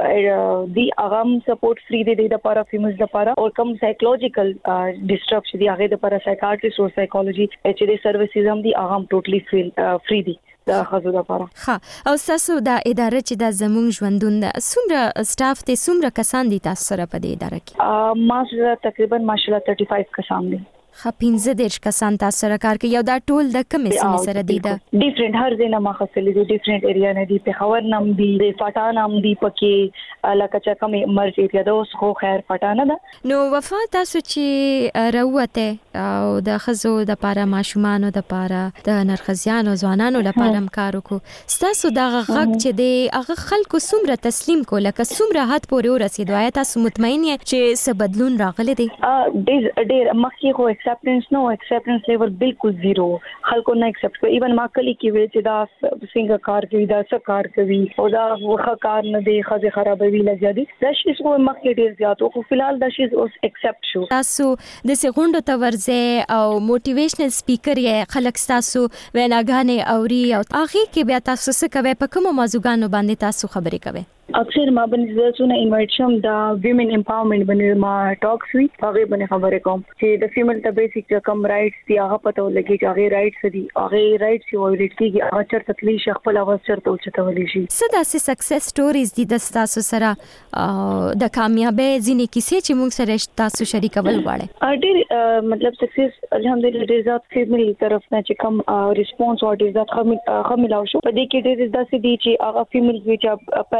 دی هغه سپورټ فری دی د لپاره فیمیلز لپاره او کم سایکولوژیکل ډیسټرب چې دی هغه لپاره سایکاټریست او سایکولوژي چې دی سرویسز هم دی هغه ټوټلی فری دی دا خزو دا پاره ها او تاسو دا اداره چې د زموږ ژوندون د څومره سټاف ته څومره کسان دي تاسو سره په دې اداره کې ما سره تقریبا ماشاءالله پنځه پنځه کسان دي خپینځه دیش کسان تاسو سره کار کوي یو دا ټول د کومې سیمې سره دی دا ډیفرنٹ هر ځای نه ما خپلې دي ډیفرنٹ ایریا نه دي په خبر نام دي د فټا نام دي پکې لکه چې کومې مرز ایریا دا اوس خو خیر فټا نه ده نو وفا تاسو چې راوته او د خزو د پاره ماشومان د پاره د نرخزیانو ځوانانو لپاره هم کار وکړو تاسو دا غږ چې دی هغه خلکو څومره تسلیم کو لکه څومره حد پورې ورسېدو تاسو مطمئن یې چې څه بدلون راغلی دی ډېر ډېر مخکې خو acceptance no acceptance level بالکل زیرو خلکو نه accept کوي ایون ما کلی کې وی چې دا څنګه کار کوي دا څه کار کوي او دا وخه کار نه دی خزه خرابوي لګیا دي دا شي څو مخکې ډیر زیات او فلحال دا شي اوس accept شو تاسو د سغونډو تورځه او موټیویشنل سپیکر یې خلک تاسو ویناګانې اوري او هغه کې بیا تاسو څه کوي په کومو موضوعاتو باندې تاسو خبرې کوي اکثر ما باندې زونه انوایټ شم دا ویمن امپاورمنت باندې ما ټاکس وی هغه باندې خبرې کوم چې د فیمیل ته بیسیک کم رائټس دی هغه پته ولګي چې هغه رائټس دي هغه رائټس یو ورټ کیږي هغه چرته تلی شي خپل اواز چرته اوچتولی شي څه داسې سکسس سټوریز دي د تاسو سره د کامیابی ځینې کیسې چې موږ سره تاسو شریکول غواړي ډېر مطلب سکسس الحمدلله ډېر زیات فیمیل طرف نه چې کم ریسپانس او ډېر زیات خملاو شو په دې کې ډېر داسې دي چې هغه فیمیل چې پیرنټس اور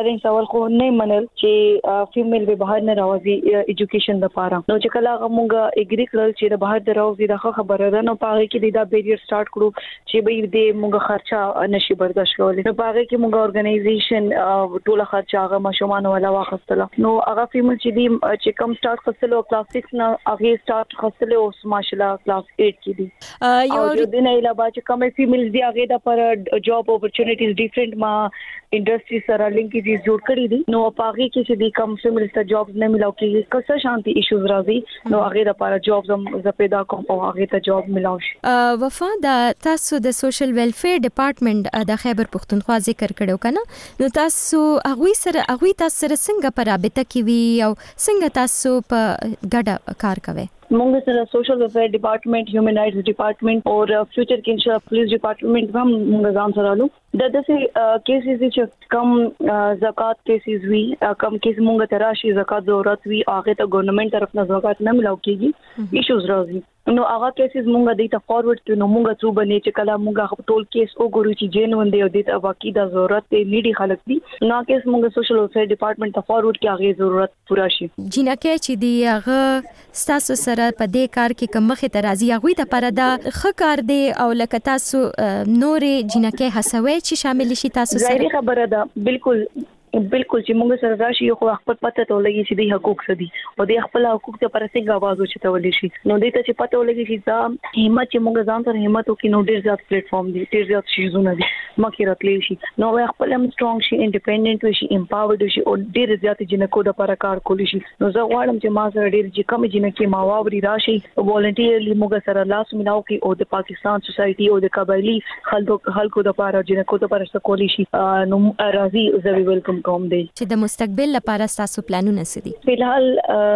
خلکو نه منل چې فیمیل به بهر نه راوځي ایجوکیشن لپاره. نو چې کله موږ اګری کړل چې د بهر دراوځي د خبره ده نو پاره کې دا بیریئر سٹارټ کړو چې به دې موږ خرچه نشي برداشت کولای. نو پاره کې موږ اورګنایزیشن ټول خرچه هغه ماشومان ولا واخستله. نو هغه فیمیل چې دی چې کم سٹارټ خستلو کلاس سکس نه هغه سٹارټ خستلو اوس ماشاءالله کلاس ایټ کې دي. او د دې نه علاوه چې کوم فیمیل دی هغه د پر جاب اپورچونټیز ډیفرنٹ ما انډستری سره لینکیجز جوړ کړی دي. نو پاغي کې چې د کم فیمیل ته جابز نه ملاو کیږي کسه شانتي ایشوز راځي نو هغه لپاره جابز هم ز پیدا کوم او هغه ته جاب ملاو شي. وفا د تاسو د سوشل ویلفیر ډپارټمنټ د خیبر پښتونخوا ذکر کړو کنه نو تاسو هغه سره هغه تاسو سره څنګه په رابطه کې وی او څنګه تاسو په ګډه کار کوئ؟ موږ سره سوشل ویلفیر ډپارټمنټ، هیومن رائټس ډپارټمنټ او فیوچر کې انشاءالله پولیس ډپارټمنټ هم موږ ځان سره لرو. د داسې کیسز چې کم زکات کیسز وی کم کیس موږ ته راشي زکات ضرورت وی هغه ته ګورنمنت طرف نه زکات نه ملاو کیږي ایشوز راځي نو هغه کیسز موږ د ته فارورډ کړو. نو موږ څو باندې چې کله موږ ټول کیس وګورو چې جنون دی او د واقعي د ضرورت دی نیډي خلک دي نو کیس موږ سوشل ویلفیر ډپارټمنټ ته فارورډ کې هغه ضرورت پورا شي. جنکه چې دی هغه تاسو سره په دې کار کې کوم مخه ترازی هغه ته پر دا ښه کار دی او لکه تاسو نورې جنکه هڅوي چې شامل شي تاسو سره. ظاهري خبره ده بالکل بالکل چې موږ سره راشي خو خپل پته ته ولګي چې د حقوق څه دي او د خپل حقوق ته پر څنګه आवाज وچتول شي. نو د ته چې پته ولګي چې دا همت چې موږ ځان سره همت وکړو نو ډیر زیات پلیټ فارم دي ډیر زیات شیزونه دي مکه راتلی شي نو خپل هم سترونګ شي انډیپندنت شي امپاورډ شي او ډیر زیات جنکو د پر کار کولی شي. نو زه غواړم چې ما سره ډیر چې کم جنکې ما واوري راشي والنټیرلی موږ سره لاس ملاو کې او د پاکستان سوسایټي او د قبایلی خلکو خلکو د پر جنکو د پر څه کولی شي نو راضي زه ویلکم کوم دی. چې د مستقبل لپاره تاسو پلانونه څه دي؟ فلحال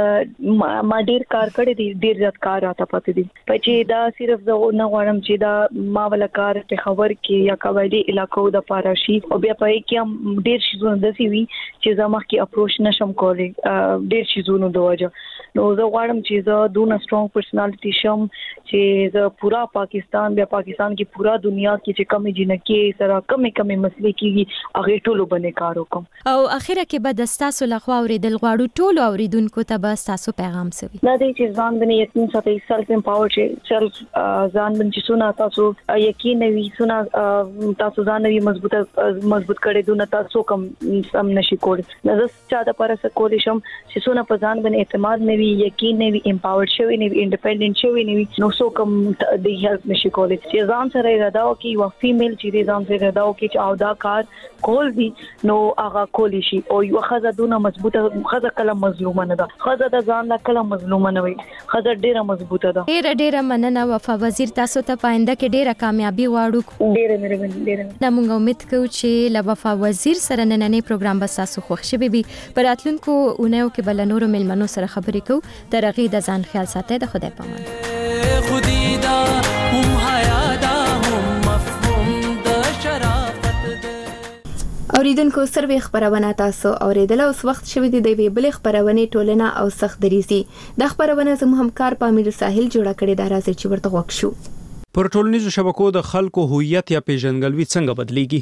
ما ډیر کار کړی دی ډیر زیات کار راته پاتې دي په چې دا صرف زه نه غواړم چې دا ما ولا کار په خبر کې یا قبایلی علاقو د پاره شي او بیا په کې هم ډیر شیزونه دسی وي چې زما کې اپروچ نشم کولی ډیر شیزونه دوجه. نو زه غواړم چې زه دونه سترونګ پرسنالټی شم چې زه پورا پاکستان بیا پاکستان کې پورا دنیا کې چې کمی جنکې سره کمی کمی مسلې کېږي هغه ټولو باندې کار وکم. او اخیره کې به د تاسو لخوا اوریدل غواړو ټولو اوریدونکو ته به تاسو پیغام سوي. دا دی چې ځان باندې یقین ساتي سلف امپاور چې سلف ځان باندې سونه تاسو یقین وي سونه تاسو ځان وي مضبوط مضبوط کړي دونه تاسو کم سم نشي کولای. زه چا د پاره څه کولی شم چې سونه په ځان باندې اعتماد نه وي یقین نه وي امپاور شوی نه وي انډیپندنت شوی نه وي نو سو کم د هیلپ نشي کولای. چې ځان سره اراده وکړي او فیمیل چې ځان سره اراده وکړي چې او دا کار کول دي نو هغه کولی شي او یو خزه دونه مضبوطه خزه کله مظلومه نه ده خزه د ځان لا کله مظلومه نه وي خزه ډیره مضبوطه ده. ډیره ډیره مننه وفا وزیر تاسو ته پاینده کې ډیره کامیابی غواړو. ډیره مهرباني ډیره. دا موږ امید کوو چې له وفا وزیر سره نننې پروګرام به تاسو خوښ شي بي پر راتلونکو اونیو کې بل نورو ملمنو سره خبرې کوو. تر هغه د ځان خیال ساتئ. د خدای پامان. خودی دا هم حیا دا هم مفهوم د شرافت اوریدونکو سروي خبرونه تاسو اوریدل اوس وخت شوی دی د وی بل خبرونه ټولنه او سخت دریزي د خبرونه زموږ همکار پامیر ساحل جوړه کړی دا راځي چې ورته وښ شو. پر ټولنیزو شبکو د خلکو هویت یا پیژندګلوي څنګه بدليږي؟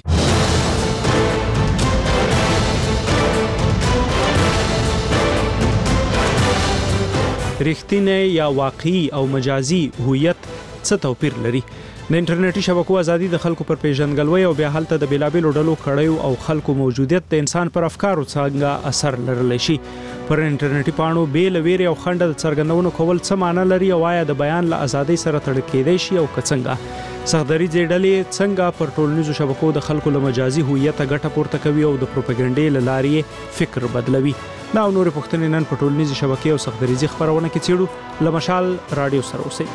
رښتینی یا واقعي او مجازي هویت څه توپیر لري؟ د انټرنیټي شبکو ازادي د خلکو پر پیژندګلوي او بیا حالت د بیلابېلو ډلو کړیو او خلکو موجودیت د انسان پر افکارو څنګه اثر لرلی شي. پر انټرنیټي پاڼو بیل ویری او خنډ د څرګندونو کول څه معنی لري او آیا د بیان له ازادۍ سره تړل کېدای شي او څنګه سختدري ډلې څنګه پر ټولنیزو شبکو د خلکو له مجازي هویت ګټه پورته کوي او د پروپاګاندا له لارې فکر بدلوي. دا نور پښتنې نن په ټولنیزو شبکې او سختدري خبرونه کې چیرو لمشال رادیو سره اوسئ.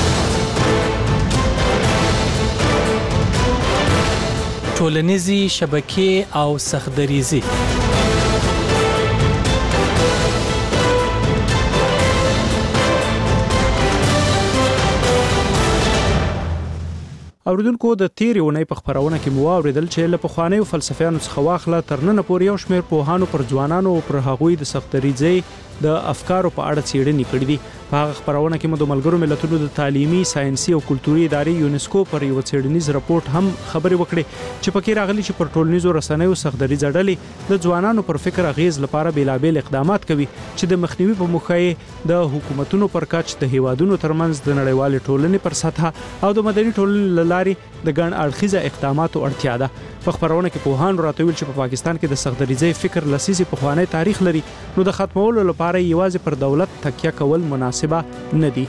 ټولنیزي شبکې او سختدریزي اوریدونکو د تیرې ونې په خبرونه کې مو اوریدل چې له پخوانیو فلسفیانو څخه واخله تر نن پورې یو شمېر پوهانو پر ځوانانو او پر هغوی د سختدریزي د افکارو په اړه څېړنې کړې دي. په هغه خبرونه کې مو د ملګرو ملتونو د تعلیمي، ساينسي او کلتوري ادارې یونسکو پر یو څېړنیز راپورټ هم خبرې وکړې چې پکې راغلي چې پر ټولنیزو رسنیو سختدریځه ډلې د ځوانانو پر فکر اغیز لپاره بیلابیل اقدامات کوي چې د مخنیوي په موخه یې د حکومتونو پر کچ د هیوادونو ترمنځ د نړیوال ټولنې پر سطح او د مدني ټولنې لارې د ګڼ اړخیزه اقداماتو اړتیا ده. په خبرونه کې پوهان راته ویل چې په پاکستان کې د سختدریځي فکر لسیزي په خوانی تاریخ لري، نو د ختمولو لپاره یوازې پر دولت تکیه کول مناسبه نه دي.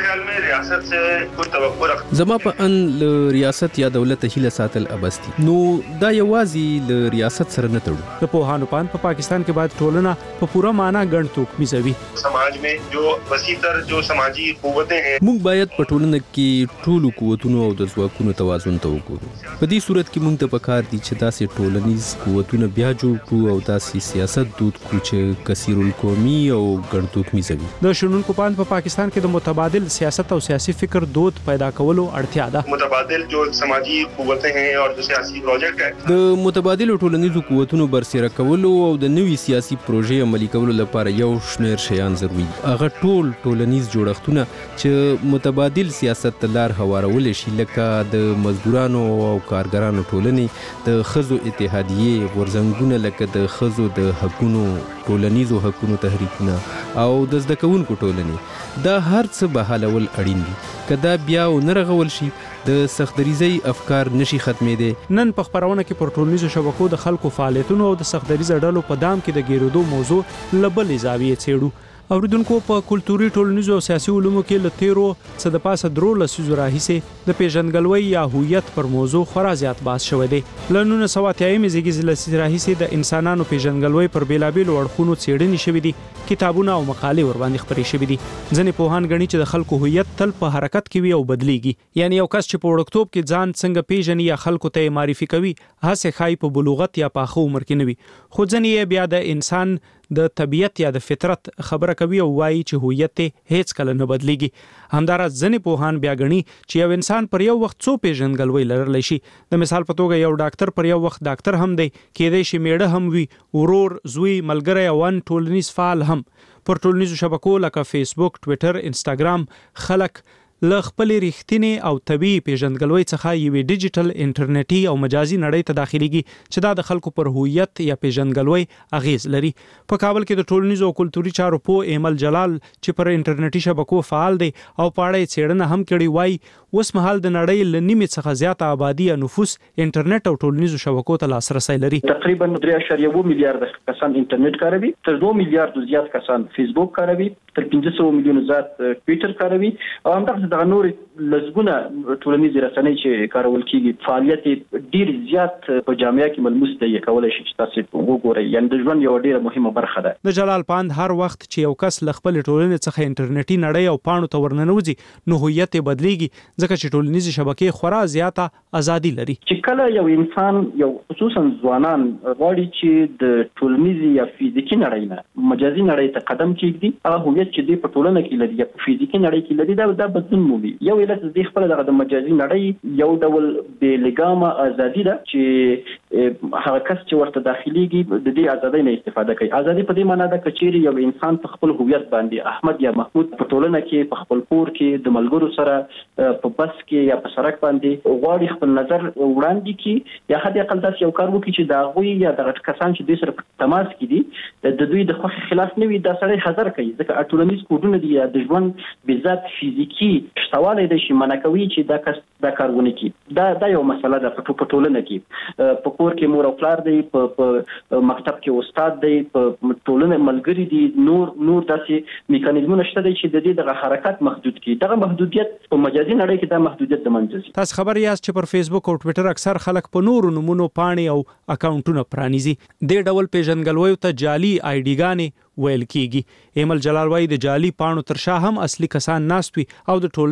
زما په ان ل ریاست یا دولت هیله ساتل ابستی، نو دا یوازې ل ریاست سره نه تړو. د پوهانو پان په پاکستان کې باید ټولنه په پوره معنا ګڼ توک میزوي. سماج میں جو وسیع تر جو سماجی قوتیں ہیں، موږ باید په ټولنه کې ټولو قوتونو او د ځواکونو توازن ته وګورو. په دې صورت کې موږ ته پکار دي چې داسې ټولنیز قوتونه بیا جوړ کړو او داسې سیاست دود کړو چې کثیر القومي او ګڼ توک میزوي. د شنونکو پان په پاکستان کې د متبادل سیاست او سیاسي فکر دود پیدا کولو اړتیا ده. متبادل جو سماجی قوتیں ہیں اور جو سیاسي پروجیکټ ہے، د متبادل ټولنیزو قوتونو برسېره کولو او د نوي سیاسي پروژې عملي کولو لپاره یو شمېر شیان ضروري دي. هغه ټول ټولنیز جوړښتونه چې متبادل سیاست ته لار هوارول شي، لکه د مزدورانو او کارګرانو ټولنې، د ښځو اتحادیې، غورځنګونه لکه د ښځو د حقونو، ټولنیزو حقونو تحریکونه او د زده کوونکو ټولنې، دا هر څه به حلول اړین دي. که دا بیا ونه رغول شي د سختدریځي افکار نشي ختمېدی. نن په خبرونه کې پر ټولنیزو شبکو د خلکو فعالیتونو او د سختدریځه ډلو په دام کې د ګیرودو موضوع لبلې زاویې څېړو. اوریدونکو په کلتوري، ټولنیزو او سیاسي علومو کې له تیرو څه د پاسه درو لسیزو راهیسې د پیژندګلوۍ یا هویت پر موضوع خورا زیات بحث شوی دی. له نولس سوه اتیایمې زیږیزې لسیزې راهیسې د انسانانو پیژندګلوۍ پر بیلابیلو اړخونو څېړنې شوي دي، کتابونه او مقالې ورباندې خپرې شوي دي. ځینې پوهان ګڼي چې د خلکو هویت تل په حرکت کې وي او بدلیږي. یعنی یو کس چې په وړکتوب کې ځان څنګه پیژني یا خلکو ته معرفي کوي، هڅه ښایي په بلوغت یا پاخه عمر کې نه وي. خو ځینې یې بیا د انسان د طبیعت یا د فطرت خبره کوي او وایي چې هویت هیڅ کله نه بدلیږي. همداراز ځینې پوهان بیا ګڼي چې یو انسان پر یو وخت څو پیژندګلوۍ لرلی شي. د مثال په توګه یو ډاکټر پر یو وخت ډاکټر هم دی، کېدای شي میړه هم وي، ورور، زوی، ملګری او ان ټولنیز فعال هم. پر ټولنیزو شبکو لکه فیسبوک، ټویټر، انسټاګرام خلک له خپل ریښتینی او طبيعي پیژندګلوۍ څخه یوې ډیجیټل، انټرنیټي او مجازي نړۍ ته داخليږي چې دا د خلکو پر هویت یا پیژندګلوۍ اغیز لري. په کابل کې د ټولنیزو او کلتوري چارو په ایمل جلال چې پر انټرنیټي شبکو فعال دی او په اړه څېړنه هم کړې، وایي اوس مهال د نړۍ له نیمې څخه زیاته آبادي یا نفوس انټرنیټ او ټولنیزو شبکو ته لاسرسی لري. تقریبا درې اعشاریه اووه میلیارډ کسان انټرنیټ کاروي، تر دوه میلیارډ زیات کسان فیسبوک کاروي، تر پنځه سوه میلیونه زیات ټویټر کاروي او همدغه د نور لزګونه ټولنیزې رسنۍ چې کارول کیږي فعالیت ډیر زیات په جامعه کې ملموس دی. کولای شي چې تاسو وګورئ، یعنی د ژوند یو ډیره مهمه برخه ده. د جلال پاند هر وخت چې یو کس ل خپل ټولنې څخه انټرنیټي نړۍ او پاڼو ته ورننوځي، نو هویت بدلیږي، ځکه چې ټولنیزې شبکې خورا زیاته ازادي لري. چې کله یو انسان، یو خصوصا ځوانان غواړي چې د ټولنیزې یا فزیکي نړۍ نه مجازي نړۍ ته قدم کېږدي، هغه هویت چې دی په ټولنه کې لري یا په فزیکي نړۍ کې لري، دا د بدلون مومي. یو علت د خپل دغه د مجازي نړۍ یو ډول بې لګامه ازادي ده چې هغه کس چې ورته داخليږي د دې ازادۍ نه استفاده کوي. ازادي په دې معنی ده چې چیرې یو انسان په خپل هویت باندې، احمد یا محمود، په ټولنه کې په خپل کور کې د ملګرو سره په بس کې یا په سړک باندې غواړي خپل نظر وړاندې کړي یا حتی اقل داسې یو کار وکړي چې د هغوی یا دغه کسان چې دوی سره په تماس کې دي د دوی د خوښې خلاف نه وي، دا سړی حذر کوي. ځکه ټولنیز کوډونه دي یا د ژوند بذات فزیکي شتوالی دی چې منع کوي چې دا کس دا کارونه کوي. دا دا یو مسله ده په ټولنه کې. په کور کې مور او پلار دی، په مکتب کې استاد دی، په ټولنه ملګری دي، نور نور داسې میکانیزمونه شته دي چې د دې دغه حرکت محدود کړي. دغه محدودیت په مجازي نړۍ کې دا محدودیت د منځ ځي. تاسو خبر یاست چې پر فیسبوک او ټویټر اکثر خلک په نورو نمونو پاڼې او اکاونټونه پرانیزي. د ډول پیژندګلوۍ ته جعلي آی ډي ګانې ویل کیږي. ایمل جلال وایي د جعلي پاڼو تر شا هم اصلي کسان ناست وي او د ټولنې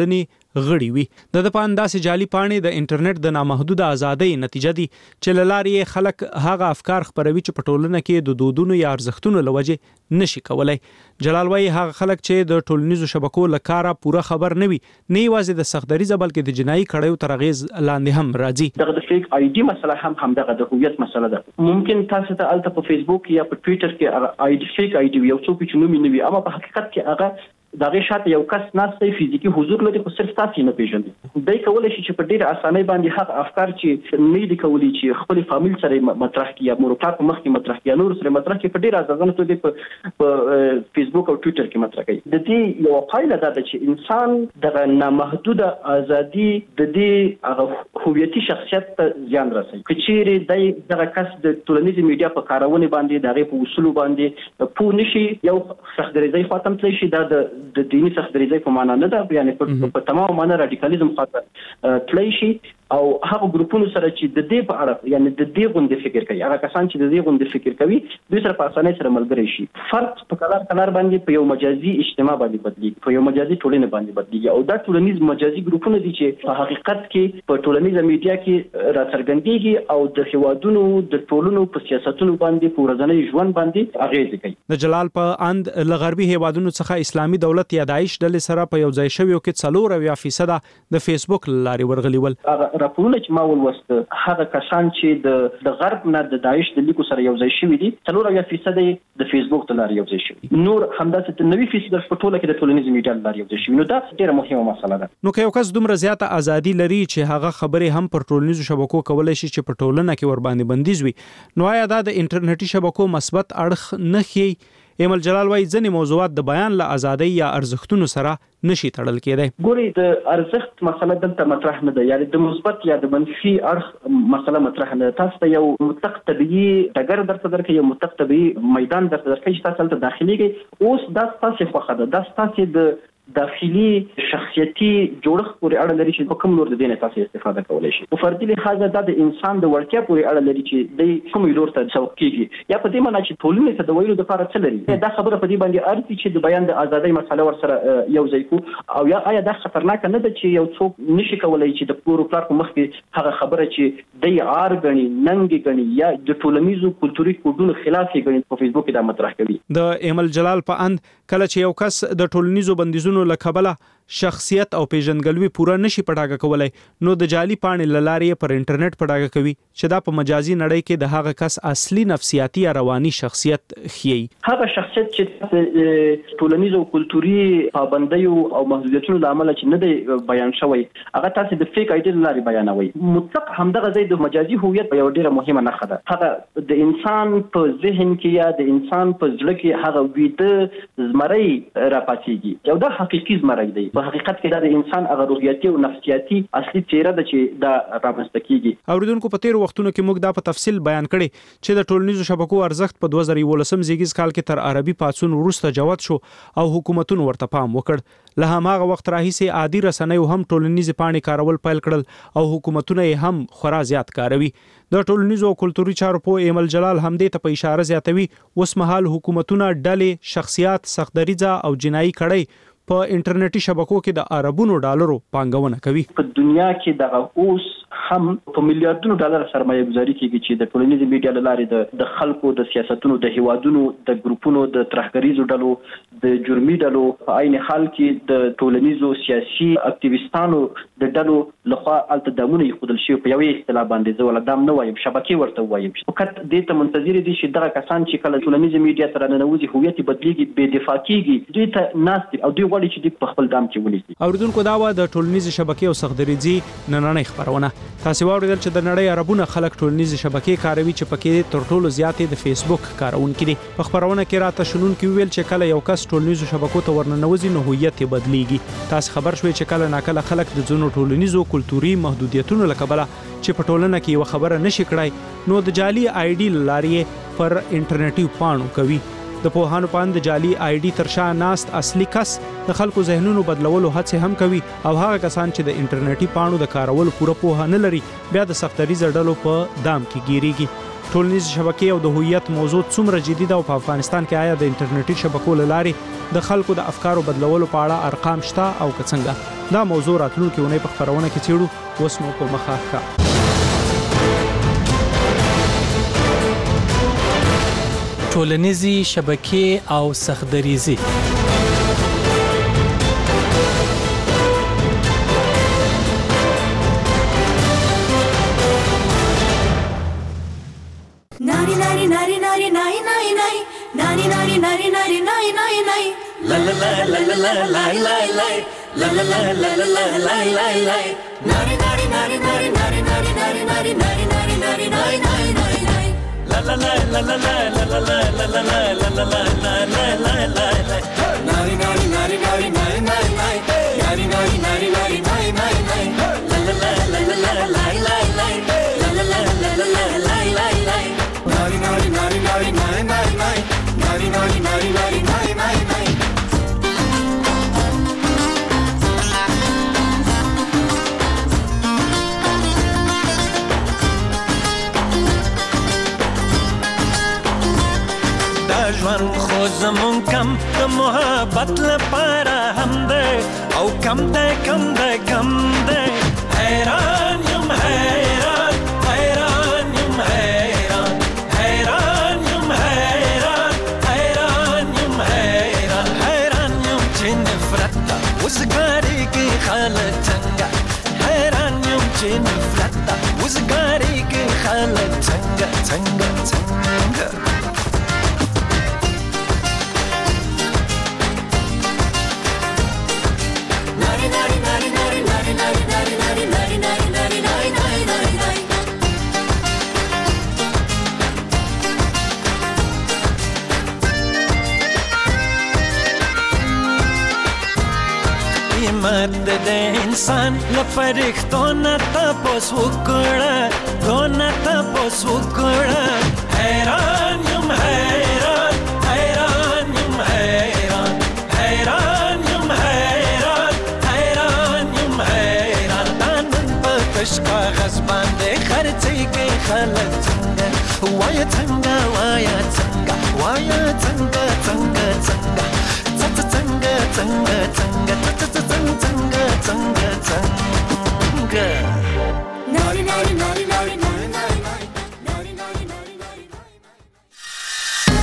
غړي وي. د د په انداسې جعلي پاڼې د انټرنیټ د نامحدوده ازادۍ نتیجه دي چې له لارې خلک هغه افکار خپروي چې په ټولنه کې د دودونو یا ارزښتونو له وجې نشي کولای. جلال وایي هغه خلک چې د ټولنیزو شبکو له کاره پوره خبر نه وي نه یوازې د سختدریزه بلکې د جنایي کړیو تر اغېز لاندې هم راځي. دغه د فیک آی ډي مسله هم همدغه د هویت مسله ده. ممکن تاسو ته الته په فیسبوک یا په ټوئیټر کې آی ډي فیک آی ډي یو څوک چې نوم یې نه وي اما په حقیقت کې هغه دغه شاته یو کس ناشته فزیکی حضور لري خو صرف تاسو نه پیژنئ. دای کولای شي چې په ډیره اسانۍ باندې هغه افکار چې نه دي کولی چې خپل فامیل سره مطرح کړي یا مورکار په مخ کې مطرح کړي نور سره مطرح کړي په ډیره ځانګړې توګه په فیسبوک او ټوئیټر کې مطرح کړي. د دې یو پایله ده چې انسان دغه نامحدوده ازادي د دې هغه هویتي شخصیت ته زیان رسوي. کچېره دای دغه کس د ټولنیزو میډیا په کارونه باندې دغه په اصول باندې پوه نشي یو سختدریزي خاطم تلی شي دا د د دینی سختدریزي په معنا نه ده یعنی په تمام معنا رادیکالیزم خاطر تلی شي او هغه ګروپونو سره چې د دې په اړه یعنی د دې غونډې فکر کوي هغه کسان چې د دې غونډې فکر کوي دوی سره په اسانۍ سره ملګری شي. فرد په کلار کلار باندې په یو مجازي اجتماع باندې بدلیږي په یو مجازي ټولنه باندې بدلیږي او دا ټولنیز مجازي ګروپونه دي چې په حقیقت کې په ټولنیزه میډیا کې راڅرګندېږي او د هیوادونو د ټولنو په سیاستونو باندې په ورځني ژوند باندې اغیز کوي. د جلال په اند له غربي هیوادونو څخه اسلامي دولت یا داعش ډلې سره په یو ځای شویو کې څلور اویا فیصد د فیسبوک لارې ورغلي ول. راپورونه چې ما ولوست هغه کسان چې د د غرب نه د داعش د لیکو سره یو ځای شوي دي څلور اویا فیصد د فیسبوک د لارې یو ځای شوي نور همداسې نوي فیصد په ټوله کې د ټولنیزو میډیا د لارې یو ځای شوي. نو دا ډیره مهمه مسله ده. نو که یو کس دومره زیاته ازادي لري چې هغه خبرې هم پر ټولنیزو شبکو کولای شي چې په ټولنه کې ور باندې بندیز وي نو آیا دا د انټرنیټي شبکو مثبت اړخ نه ښیي؟ ایمل جلال وایي ځینې موضوعات د بیان له ازادۍ یا ارزښتونو سره نشي تړل کېدای. ګوري د ارزښت مسله دلته مطرح نه ده یعنی د مثبت یا د منفي اړخ مسله مطرح نه ده. تاسو ته یو مطلق طبيعي ډګر درته درکې یو مطلق طبيعي میدان درته درکې چې تاسو ته داخليږي اوس دا تاسو خوخه ده دا تاسو د داخلي شخصیتي جوړښت پورې اړه لري چې په کوم لور د دینه تاسو استفاده کولای شي. په فردي لحاظ دا د انسان د وړتیا پورې اړه لري چې د کوم لور ته سوق کیږي یا په دې معنی چې ټولنه ته د ویلو لپاره څه لري. دا خبره په دې باندې ارتي چې د بیان د ازادۍ مسله ورسره یو ځای کو او یا آیا دا خطرناک نه ده چې یو څوک نشي کولای چې د پورو پلار په مخ کې هغه خبره چې د عار غني ننګ غني یا د ټولنیزو کلتوري کوډونو خلاف غني په فیسبوک کې دا مطرح کوي. د ایمل جلال په اند کله چې یو کس د ټولنیزو بندیزونو لکبله شخصیت او پیژندګلوي پوره نشي پټاګه کولای نو د جعلي پاڼې لارې پر انټرنیټ پټاګه کوي چې دا په مجازي نړۍ کې د هغه کس اصلي نفسیاتي یا رواني شخصیت ښيي. هغه شخصیت چې ټولنیز او کلتوري پابندیو او محدودیتونو لامل چې نه دی بیان شوی هغه تاسو د فیک آیډي لارې بیانوي. مطلق همدغه ځای د مجازي هویت یو ډیره مهمه نښه ده. هغه د انسان په ذهن کې یا د انسان په زړه کې هغه ویده زمری راپاتېږي یو د حقيقي زمری دی. په حقیقت کې دا د انسان هغه روحیاتي او نفسیاتي اصلي چهره ده چې دا رامنځته کیږي. اوریدونکو په تیر وختونو کې موږ دا په تفصیل بیان کړي چې د ټولنیزو شبکو ارزښت په دوه زره یولسم زیږیز کال کې تر عربي پاڅون وروسته جوت شو او حکومتونو ورته پام وکړ. له هماغه وخت راهیسې عادي رسنیو هم ټولنیز پاڼې کارول پیل کړل او حکومتونه یې هم خورا زیات کاروي. د ټولنیزو او کلتوري چارو په ایمل جلال همدې ته په اشاره زیاتوي اوس مهال حکومتونه ډلې شخصیات سختدریزه او جنایي کړۍ په انټرنیټي شبکو کې د اربونو ډالرو پانګونه کوي. په دنیا کې د اوس هم په میلیارډونو ډالر سرمایه گذاري کیږي چې د ټولنیزو میډیا له لارې د خلکو د سیاستونو د هیوادونو د ګروپونو د ترهګریزو ډلو د جرمي ډلو په عین حال کې د ټولنیزو سیاسي اکټیویستانو د ډلو لخوا التدامونه یخدل شي په یوې اصطلاح باندې زول دام نه وایم شبکې ورته وایم. فقط دې ته منتظر دي چې دغه کسان چې کله ټولنیزو میډیا سره ننوځي هویت بدلیږي بې دفاع کیږي دوی ته ناست او دوی غواړي چې دوی په خپل دام کې ونیسي. اوریدونکو دا و د ټولنیزو شبکې او سختدریزي نننۍ خبرونه. تاسو واوریدل چې د نړۍ عربونه خلک ټولنیزې شبکې کاروي چې پکې تر ټولو زیاتې د فیسبوک کارونکي دي. په خبرونه کې راته شنونکي ویل چې کله یو کس ټولنیزو شبکو ته ورننوځي نو هویت یې بدلیږي. تاسو خبر شوي چې کله ناکله خلک د ځینو ټولنیزو کلتوري محدودیتونو لکبله چې په ټولنه کې یو خبره نشي کړای نو د جعلي آی ډي لارې پر انټرنیټي پاڼو کوي. د پوهانو پاند جعلي آی ډي ترشا ناست اصلي کس د خلکو ذهنونو بدلولو هڅه هم کوي او هغه کسان چې د انټرنیټي پاڼو د کارولو پوره پوهه نه لري بیا د سختدریزه ډلو په دام کې ګیریږي. ټولنیز شبکې او د هویت موضوع څومره جدي ده او په افغانستان کې آیا د انټرنیټي شبکو له لارې د خلکو د افکارو بدلولو په اړه ارقام شته او که څنګه؟ دا موضوع راتلونکي اونۍ په خپرونه کې څېړو. اوس نو په مخه ښه. ټولنیزې شبکې او سختدریزي. Nari nari nari nari nari nari nari nari nari nari nari nari nari nari la la la la la la la la la la la la la la la la la la nari nari nari nari nari nari nari nari nari nari nari nari nari nari la la la la la la la la la la la la la la la la la la la nari nari nari nari nari nari nari nari nari nari nari nari nari la la la la la la la la la la la la la la la la la la Nari nari nari nari nari nari nari nari nari nari nari nari nari nari دا ژوند خو زمون کم د محبت لپاره هم دی او کم دی کم دی کم دی حیران یم حیران حیران یم حیران حیران یم حیران حیران یم حیران حیران یم چې نفرت ته وزګارېږي خلک څنګه حیران یم چې نفرت ته وزګارېږي خلک څنګه څنګه څنګه قیمت د انسان لپاره نه تاسو وکړه دونه تاسو وکړه حیران